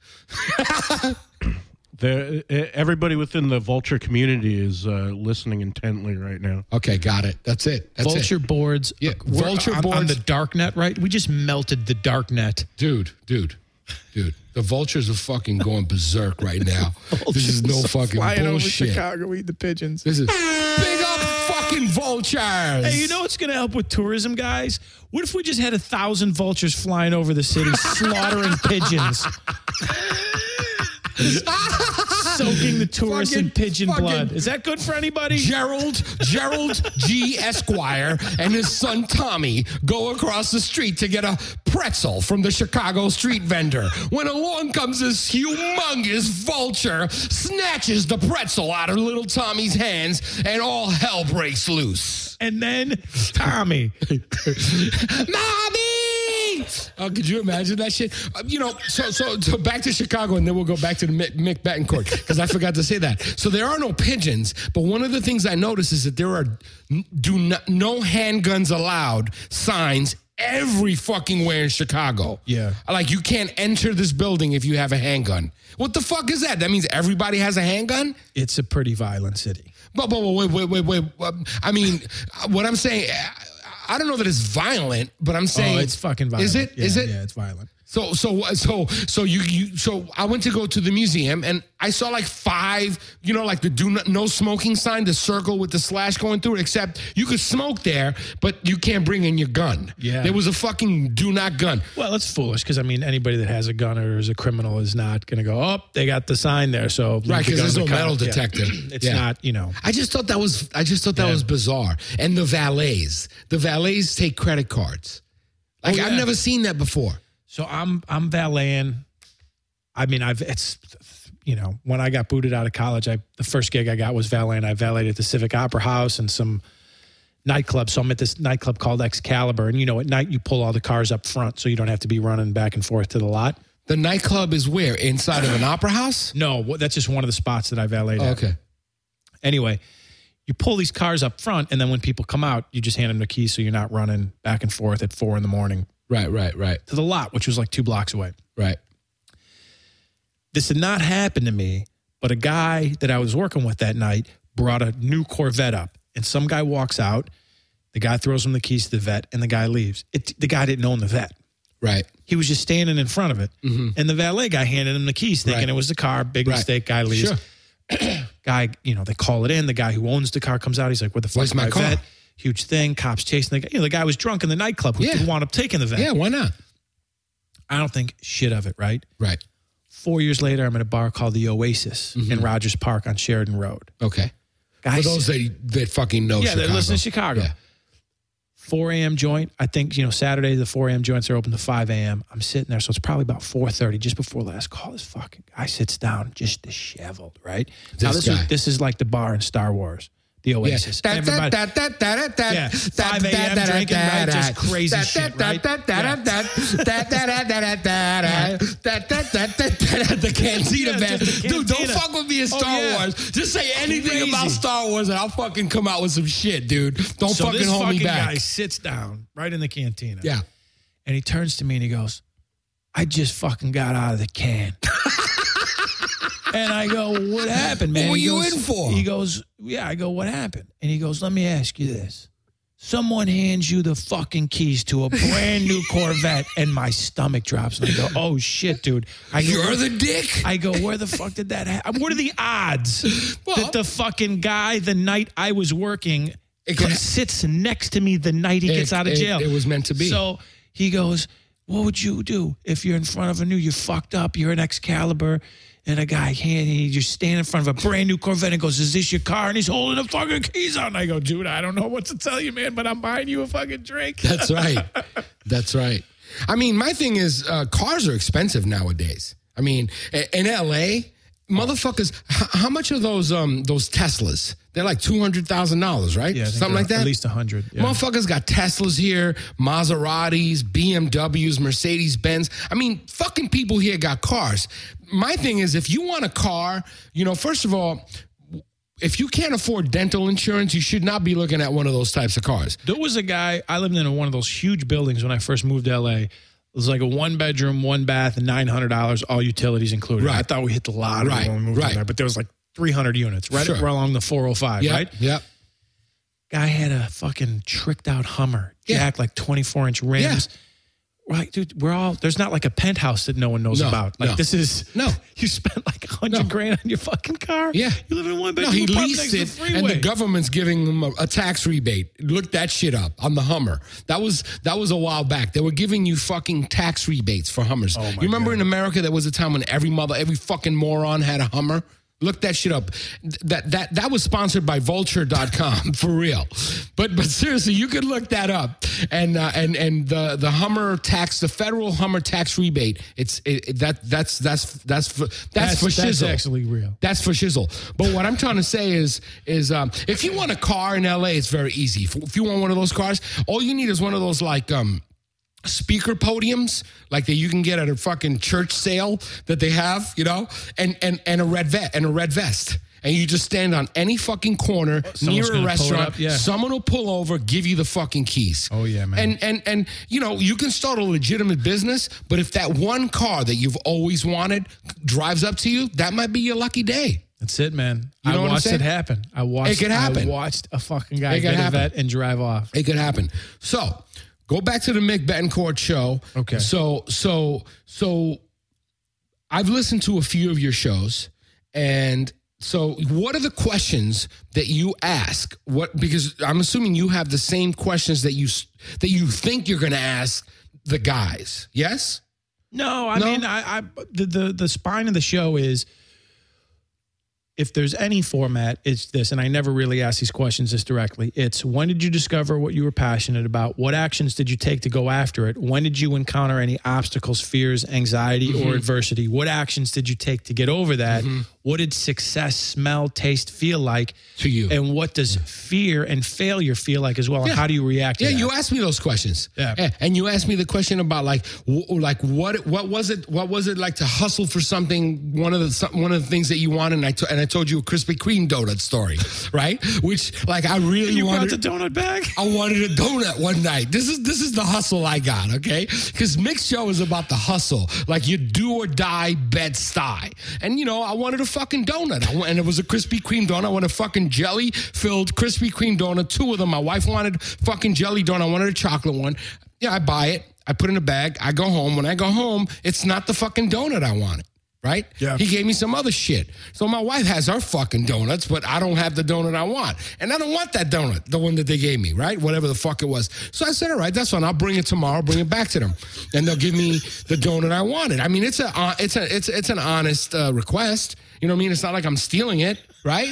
Everybody within the Vulture community is listening intently right now. Okay, got it. That's it. Vulture boards. Yeah, Vulture boards. On the dark net, right? We just melted the dark net. Dude. The vultures are fucking going berserk right now. This is no fucking flying bullshit. Over Chicago, eat the pigeons. This is big up fucking vultures. Hey, you know what's going to help with tourism, guys? What if we just had 1,000 vultures flying over the city, slaughtering pigeons? Soaking the tourists in pigeon blood. Is that good for anybody? Gerald G. Esquire and his son Tommy go across the street to get a pretzel from the Chicago street vendor. When along comes this humongous vulture, snatches the pretzel out of little Tommy's hands, and all hell breaks loose. And then Tommy. Mommy! Could you imagine that shit? So back to Chicago, and then we'll go back to the Mick Betancourt, because I forgot to say that. So there are no pigeons, but one of the things I noticed is that there are no handguns allowed signs every fucking where in Chicago. Yeah. Like, you can't enter this building if you have a handgun. What the fuck is that? That means everybody has a handgun? It's a pretty violent city. But wait. I mean, what I'm saying, I don't know that it's violent, but I'm saying it's fucking violent. Is it? Yeah, Is it? Yeah, it's violent. So I went to go to the museum, and I saw like 5, like the no smoking sign, the circle with the slash going through it, except you could smoke there, but you can't bring in your gun. Yeah. There was a fucking do not gun. Well, it's foolish, because I mean, anybody that has a gun or is a criminal is not going to go, oh, they got the sign there, so right, because there's no metal detector. Yeah. It's not, I just thought that was bizarre. And the valets take credit cards. Like, I've never seen that before. So I'm valeting. I mean, when I got booted out of college, the first gig I got was valeting. I valeted at the Civic Opera House and some nightclubs. So I'm at this nightclub called Excalibur, and at night you pull all the cars up front, so you don't have to be running back and forth to the lot. The nightclub is where? Inside of an opera house? No, that's just one of the spots that I valeted. Oh, okay. Anyway, you pull these cars up front, and then when people come out, you just hand them the keys, so you're not running back and forth at 4 a.m. Right. To the lot, which was like 2 blocks away. Right. This did not happen to me, but a guy that I was working with that night brought a new Corvette up, and some guy walks out. The guy throws him the keys to the vet, and the guy leaves. The guy didn't own the vet. Right. He was just standing in front of it, and the valet guy handed him the keys, thinking it was the car. Big mistake. Guy leaves. Sure. Guy, they call it in. The guy who owns the car comes out. He's like, "What the fuck is my car?" Vet? Huge thing. Cops chasing the guy. The guy was drunk in the nightclub who wound up taking the vet. Yeah, why not? I don't think shit of it, right? Right. 4 years later, I'm at a bar called the Oasis in Rogers Park on Sheridan Road. Okay. Guys, for those that fucking know Chicago. Yeah, they listen to Chicago. Yeah. 4 a.m. joint. I think, Saturday, the 4 a.m. joints are open to 5 a.m. I'm sitting there, so it's probably about 4:30, just before last call. This fucking guy sits down, just disheveled, right? This is like the bar in Star Wars. The Oasis. Yeah. Everybody, 5 a.m. drinking, right? Just crazy shit, right? The cantina band. Dude, don't fuck with me in Star Wars. Just say anything about Star Wars and I'll fucking come out with some shit, dude. Don't fucking hold me back. So this fucking guy sits down right in the cantina. Yeah. And he turns to me and he goes, I just fucking got out of the can. And I go, what happened, man? What were you in for? He goes, yeah. I go, what happened? And he goes, let me ask you this. Someone hands you the fucking keys to a brand new Corvette, and my stomach drops. And I go, oh, shit, dude. You're the dick? I go, where the fuck did that happen? What are the odds that the fucking guy, the night I was working, sits next to me the night he gets out of jail? It was meant to be. So he goes, what would you do if you're in front of you're fucked up, you're an Excalibur, and a guy you just stand in front of a brand new Corvette and goes, is this your car? And he's holding the fucking keys on. And I go, dude, I don't know what to tell you, man, but I'm buying you a fucking drink. That's right. That's right. I mean, my thing is cars are expensive nowadays. I mean, in L.A., Motherfuckers, how much are those Teslas? They're like $200,000, right? Yeah, something like that. At least 100. Yeah. Motherfuckers got Teslas here, Maseratis, BMWs, Mercedes Benz. I mean, fucking people here got cars. My thing is, if you want a car, first of all, if you can't afford dental insurance, you should not be looking at one of those types of cars. There was a guy, I lived in one of those huge buildings when I first moved to LA. It was like a 1-bedroom, 1-bath, and $900, all utilities included. Right. I thought we hit the lottery when we moved in there, but there was like 300 units right along the 405, right? Yep. Guy had a fucking tricked out Hummer, jacked like 24-inch rims. Yeah. Right, dude, there's not like a penthouse that no one knows about. Like this is, you spent like $100,000 on your fucking car. Yeah. You live in one bedroom. No, he leased it and the government's giving him a tax rebate. Look that shit up on the Hummer. That was a while back. They were giving you fucking tax rebates for Hummers. You remember in America there was a time when every fucking moron had a Hummer? Look that shit up. That was sponsored by Vulture.com for real. But seriously, you could look that up. And the Hummer tax, the federal Hummer tax rebate, that's for shizzle. That's actually real. That's for shizzle. But what I'm trying to say is if you want a car in LA, it's very easy. If you want one of those cars, all you need is one of those like speaker podiums like that you can get at a fucking church sale that they have, and a red vest. And you just stand on any fucking corner near a restaurant. Someone will pull over, give you the fucking keys. Oh yeah, man. And you can start a legitimate business, but if that one car that you've always wanted drives up to you, that might be your lucky day. That's it, man. I watched it happen. It could happen. I watched a fucking guy get a vet and drive off. It could happen. So go back to the Mick Betancourt show. Okay. So I've listened to a few of your shows, and so what are the questions that you ask? Because I'm assuming you have the same questions that you think you're going to ask the guys. Yes? No, I mean, the spine of the show is, if there's any format, it's this, and I never really ask these questions this directly. It's, when did you discover what you were passionate about? What actions did you take to go after it? When did you encounter any obstacles, fears, anxiety, or adversity? What actions did you take to get over that? What did success, smell, taste, feel like to you? And what does fear and failure feel like as well? And how do you react to that? You asked me those questions. Yeah. And you asked me the question about what was it like to hustle for something, one of the things that you wanted, and I told you a Krispy Kreme donut story, right? Which, like, I really you wanted. You brought the donut bag? I wanted a donut one night. This is the hustle I got, okay? Because Mick's show is about the hustle. Like, you do or die, Bed-Stuy. And, I wanted a fucking donut. And it was a Krispy Kreme donut. I wanted a fucking jelly-filled Krispy Kreme donut. 2 of them. My wife wanted fucking jelly donut. I wanted a chocolate one. Yeah, I buy it. I put it in a bag. I go home. When I go home, it's not the fucking donut I wanted. Right? Yeah. He gave me some other shit. So my wife has her fucking donuts, but I don't have the donut I want. And I don't want that donut, the one that they gave me, right? Whatever the fuck it was. So I said, all right, that's fine. I'll bring it tomorrow, bring it back to them. And they'll give me the donut I wanted. I mean, it's an honest request. You know what I mean? It's not like I'm stealing it, right?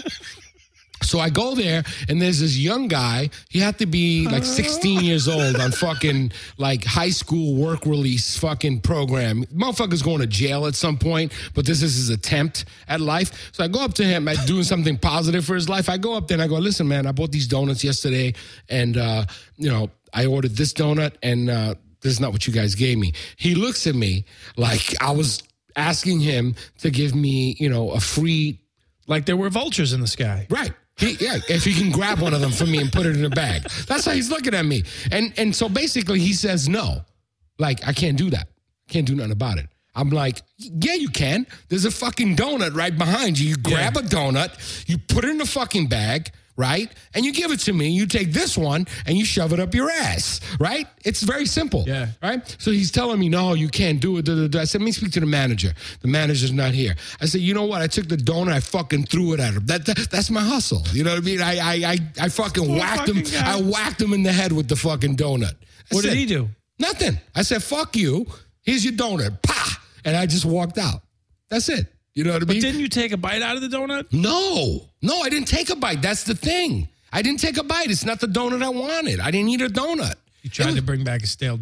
So I go there, and there's this young guy. He had to be like 16 years old on fucking like high school work release fucking program. Motherfucker's going to jail at some point, but this is his attempt at life. So I go up to him, at doing something positive for his life. I go up there and I go, listen, man, I bought these donuts yesterday, and I ordered this donut, and this is not what you guys gave me. He looks at me like I was asking him to give me, a free. Like there were vultures in the sky. Right. If he can grab one of them for me and put it in a bag. That's how he's looking at me. And so basically he says no. Like, I can't do that. Can't do nothing about it. I'm like, yeah, you can. There's a fucking donut right behind you. You grab a donut, you put it in a fucking bag, right? And you give it to me. You take this one and you shove it up your ass, right? It's very simple, right? So he's telling me, no, you can't do it. I said, let me speak to the manager. The manager's not here. I said, you know what? I took the donut, I fucking threw it at him. That's my hustle. You know what I mean? I fucking whacked him. I whacked him in the head with the fucking donut. What did he do? Nothing. I said, fuck you. Here's your donut. Pah! And I just walked out. That's it. You know what I mean? But didn't you take a bite out of the donut? No, I didn't take a bite. That's the thing. I didn't take a bite. It's not the donut I wanted. I didn't eat a donut. You tried to bring back a stale donut.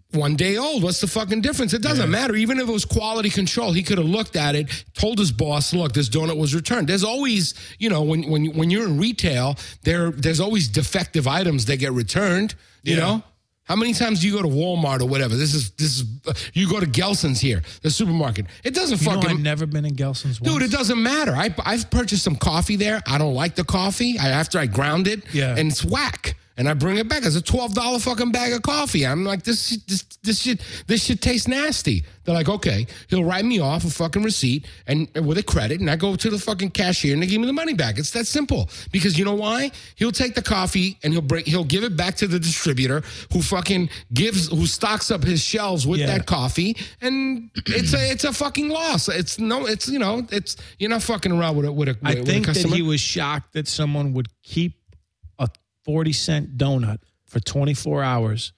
1 day old. What's the fucking difference? It doesn't matter. Even if it was quality control, he could have looked at it, told his boss, look, this donut was returned. There's always, when you're in retail, there's always defective items that get returned, you know? How many times do you go to Walmart or whatever? This is you go to Gelson's here, the supermarket. It doesn't I've never been in Gelson's once. Dude, it doesn't matter. I've purchased some coffee there. I don't like the coffee. After I ground it, and it's whack. And I bring it back as a $12 fucking bag of coffee. I'm like, this shit tastes nasty. They're like, okay, he'll write me off a fucking receipt and with a credit, and I go to the fucking cashier and they give me the money back. It's that simple. Because you know why? He'll take the coffee and he'll give it back to the distributor who stocks up his shelves with that coffee, and it's a fucking loss. You're not fucking around with a customer. I think that he was shocked that someone would keep 40-cent donut for 24 hours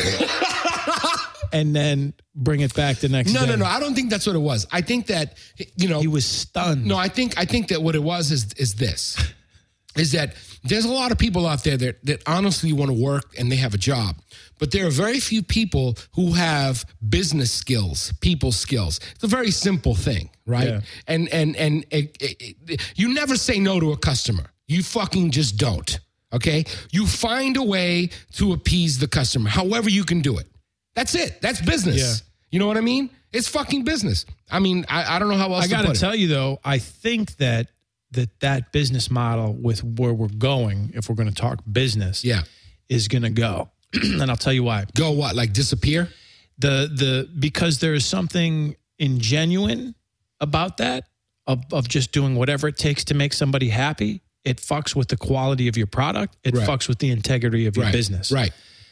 and then bring it back the next day. No. I don't think that's what it was. I think that, he was stunned. No, I think that what it was is this, is that there's a lot of people out there that honestly want to work and they have a job. But there are very few people who have business skills, people skills. It's a very simple thing, right? Yeah. And you never say no to a customer. You fucking just don't. Okay? You find a way to appease the customer, however you can do it. That's it. That's business. Yeah. You know what I mean? It's fucking business. I mean, I don't know how else to put it. I got to tell you, though, I think that business model with where we're going, if we're going to talk business, is going to go. And I'll tell you why. Go what? Like disappear? Because there is something ingenuine about that, of just doing whatever it takes to make somebody happy. It fucks with the quality of your product. It fucks with the integrity of your business. Right.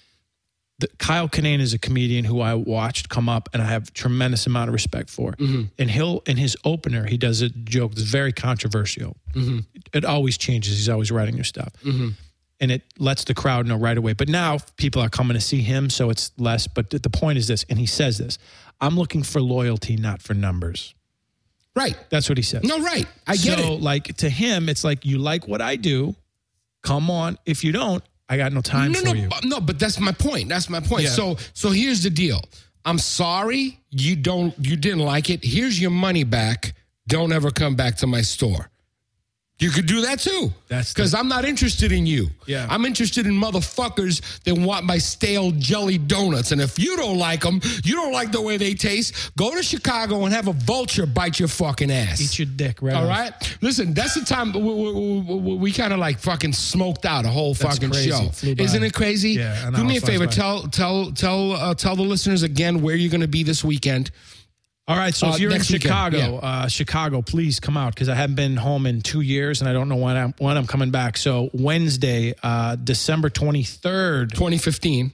Kyle Kinane is a comedian who I watched come up and I have a tremendous amount of respect for. Mm-hmm. And in his opener, he does a joke that's very controversial. Mm-hmm. It always changes. He's always writing new stuff. Mm-hmm. And it lets the crowd know right away. But now people are coming to see him, so it's less. But the point is this, and he says this, I'm looking for loyalty, not for numbers. Right. That's what he says. No, right. I get it. So, like, to him, it's like, you like what I do. Come on. If you don't, I got no time for you. No, but that's my point. That's my point. Yeah. So here's the deal. I'm sorry you didn't like it. Here's your money back. Don't ever come back to my store. You could do that too. Because I'm not interested in you. Yeah. I'm interested in motherfuckers that want my stale jelly donuts. And if you don't like them, you don't like the way they taste, go to Chicago and have a vulture bite your fucking ass. Eat your dick, right? All right? Listen, that's the time we kind of like fucking smoked out a whole fucking show. Isn't it crazy? Yeah. Do me a favor. Tell the listeners again where you're going to be this weekend. All right, so if you're in Chicago, Chicago, please come out because I haven't been home in 2 years and I don't know when I'm coming back. So Wednesday, December 23rd. 2015.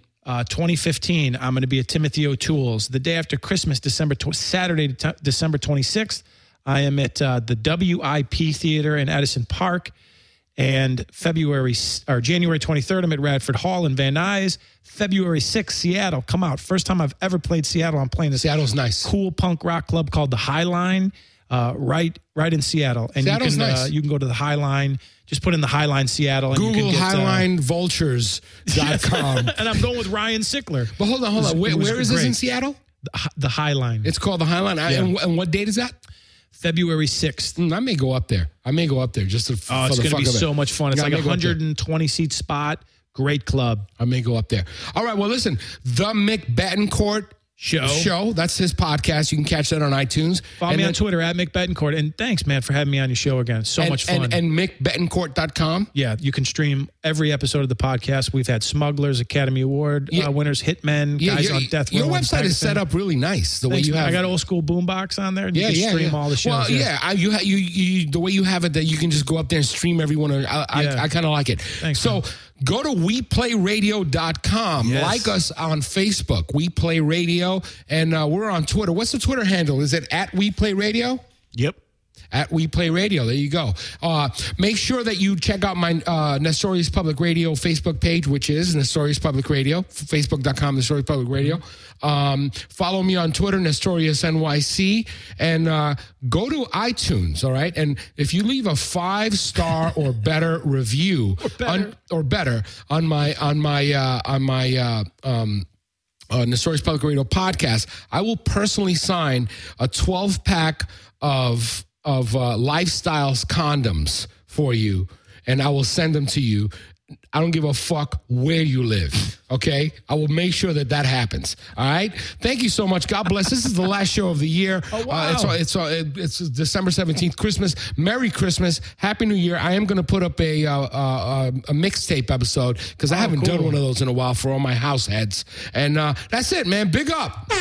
2015, I'm going to be at Timothy O'Toole's. The day after Christmas, Saturday, December 26th, I am at the WIP Theater in Edison Park. And January 23rd, I'm at Radford Hall in Van Nuys. February 6th, Seattle. Come out. First time I've ever played Seattle. I'm playing this Seattle's nice. Cool punk rock club called the High Line, right in Seattle. And Seattle's nice. You can go to the High Line. Just put in the High Line Seattle. And Google you can get, HighlineVultures.com. And I'm going with Ryan Sickler. But hold on. Where is this in Seattle? The High Line. It's called the High Line. Yeah. And what date is that? February 6th. I may go up there. Just to, it's going to be so much fun. It's like a 120-seat spot. Great club. I may go up there. All right. Well, listen, the Mick Betancourt show. That's his podcast. You can catch that on iTunes. Follow me on Twitter at Mick Betancourt. And thanks, man, for having me on your show again. So much fun. And MickBetancourt.com. Yeah, you can stream every episode of the podcast. We've had Smugglers, Academy Award winners, Hitmen, guys on death row. Your website is set up really nice. Way you have. I got old school boombox on there. And you can stream all the shows. Well, you the way you have it that you can just go up there and stream everyone. I kind of like it. Thanks. So go to WePlayRadio.com. Yes. Like us on Facebook, We Play Radio. And we're on Twitter. What's the Twitter handle? Is it at We Play Radio? Yep. At We Play Radio. There you go. Make sure that you check out my Nestorius Public Radio Facebook page, which is Nestorius Public Radio, Facebook.com, Nestorius Public Radio. Follow me on Twitter, Nestorius NYC, and go to iTunes, all right? And if you leave a 5-star or better review, or better on my Notorious Public Radio podcast, I will personally sign a 12-pack of Lifestyles condoms for you, and I will send them to you. I don't give a fuck where you live, okay? I will make sure that happens, all right? Thank you so much. God bless. This is the last show of the year. Oh, wow. It's December 17th, Christmas. Merry Christmas. Happy New Year. I am going to put up a mixtape episode because I haven't done one of those in a while for all my house heads. And that's it, man. Big up.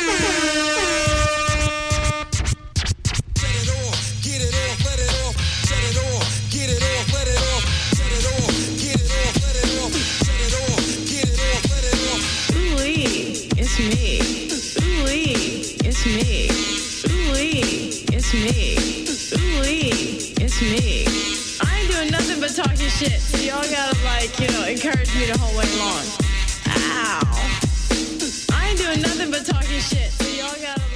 Me. I ain't doing nothing but talking shit, so y'all gotta encourage me the whole way long. Ow. I ain't doing nothing but talking shit, so y'all gotta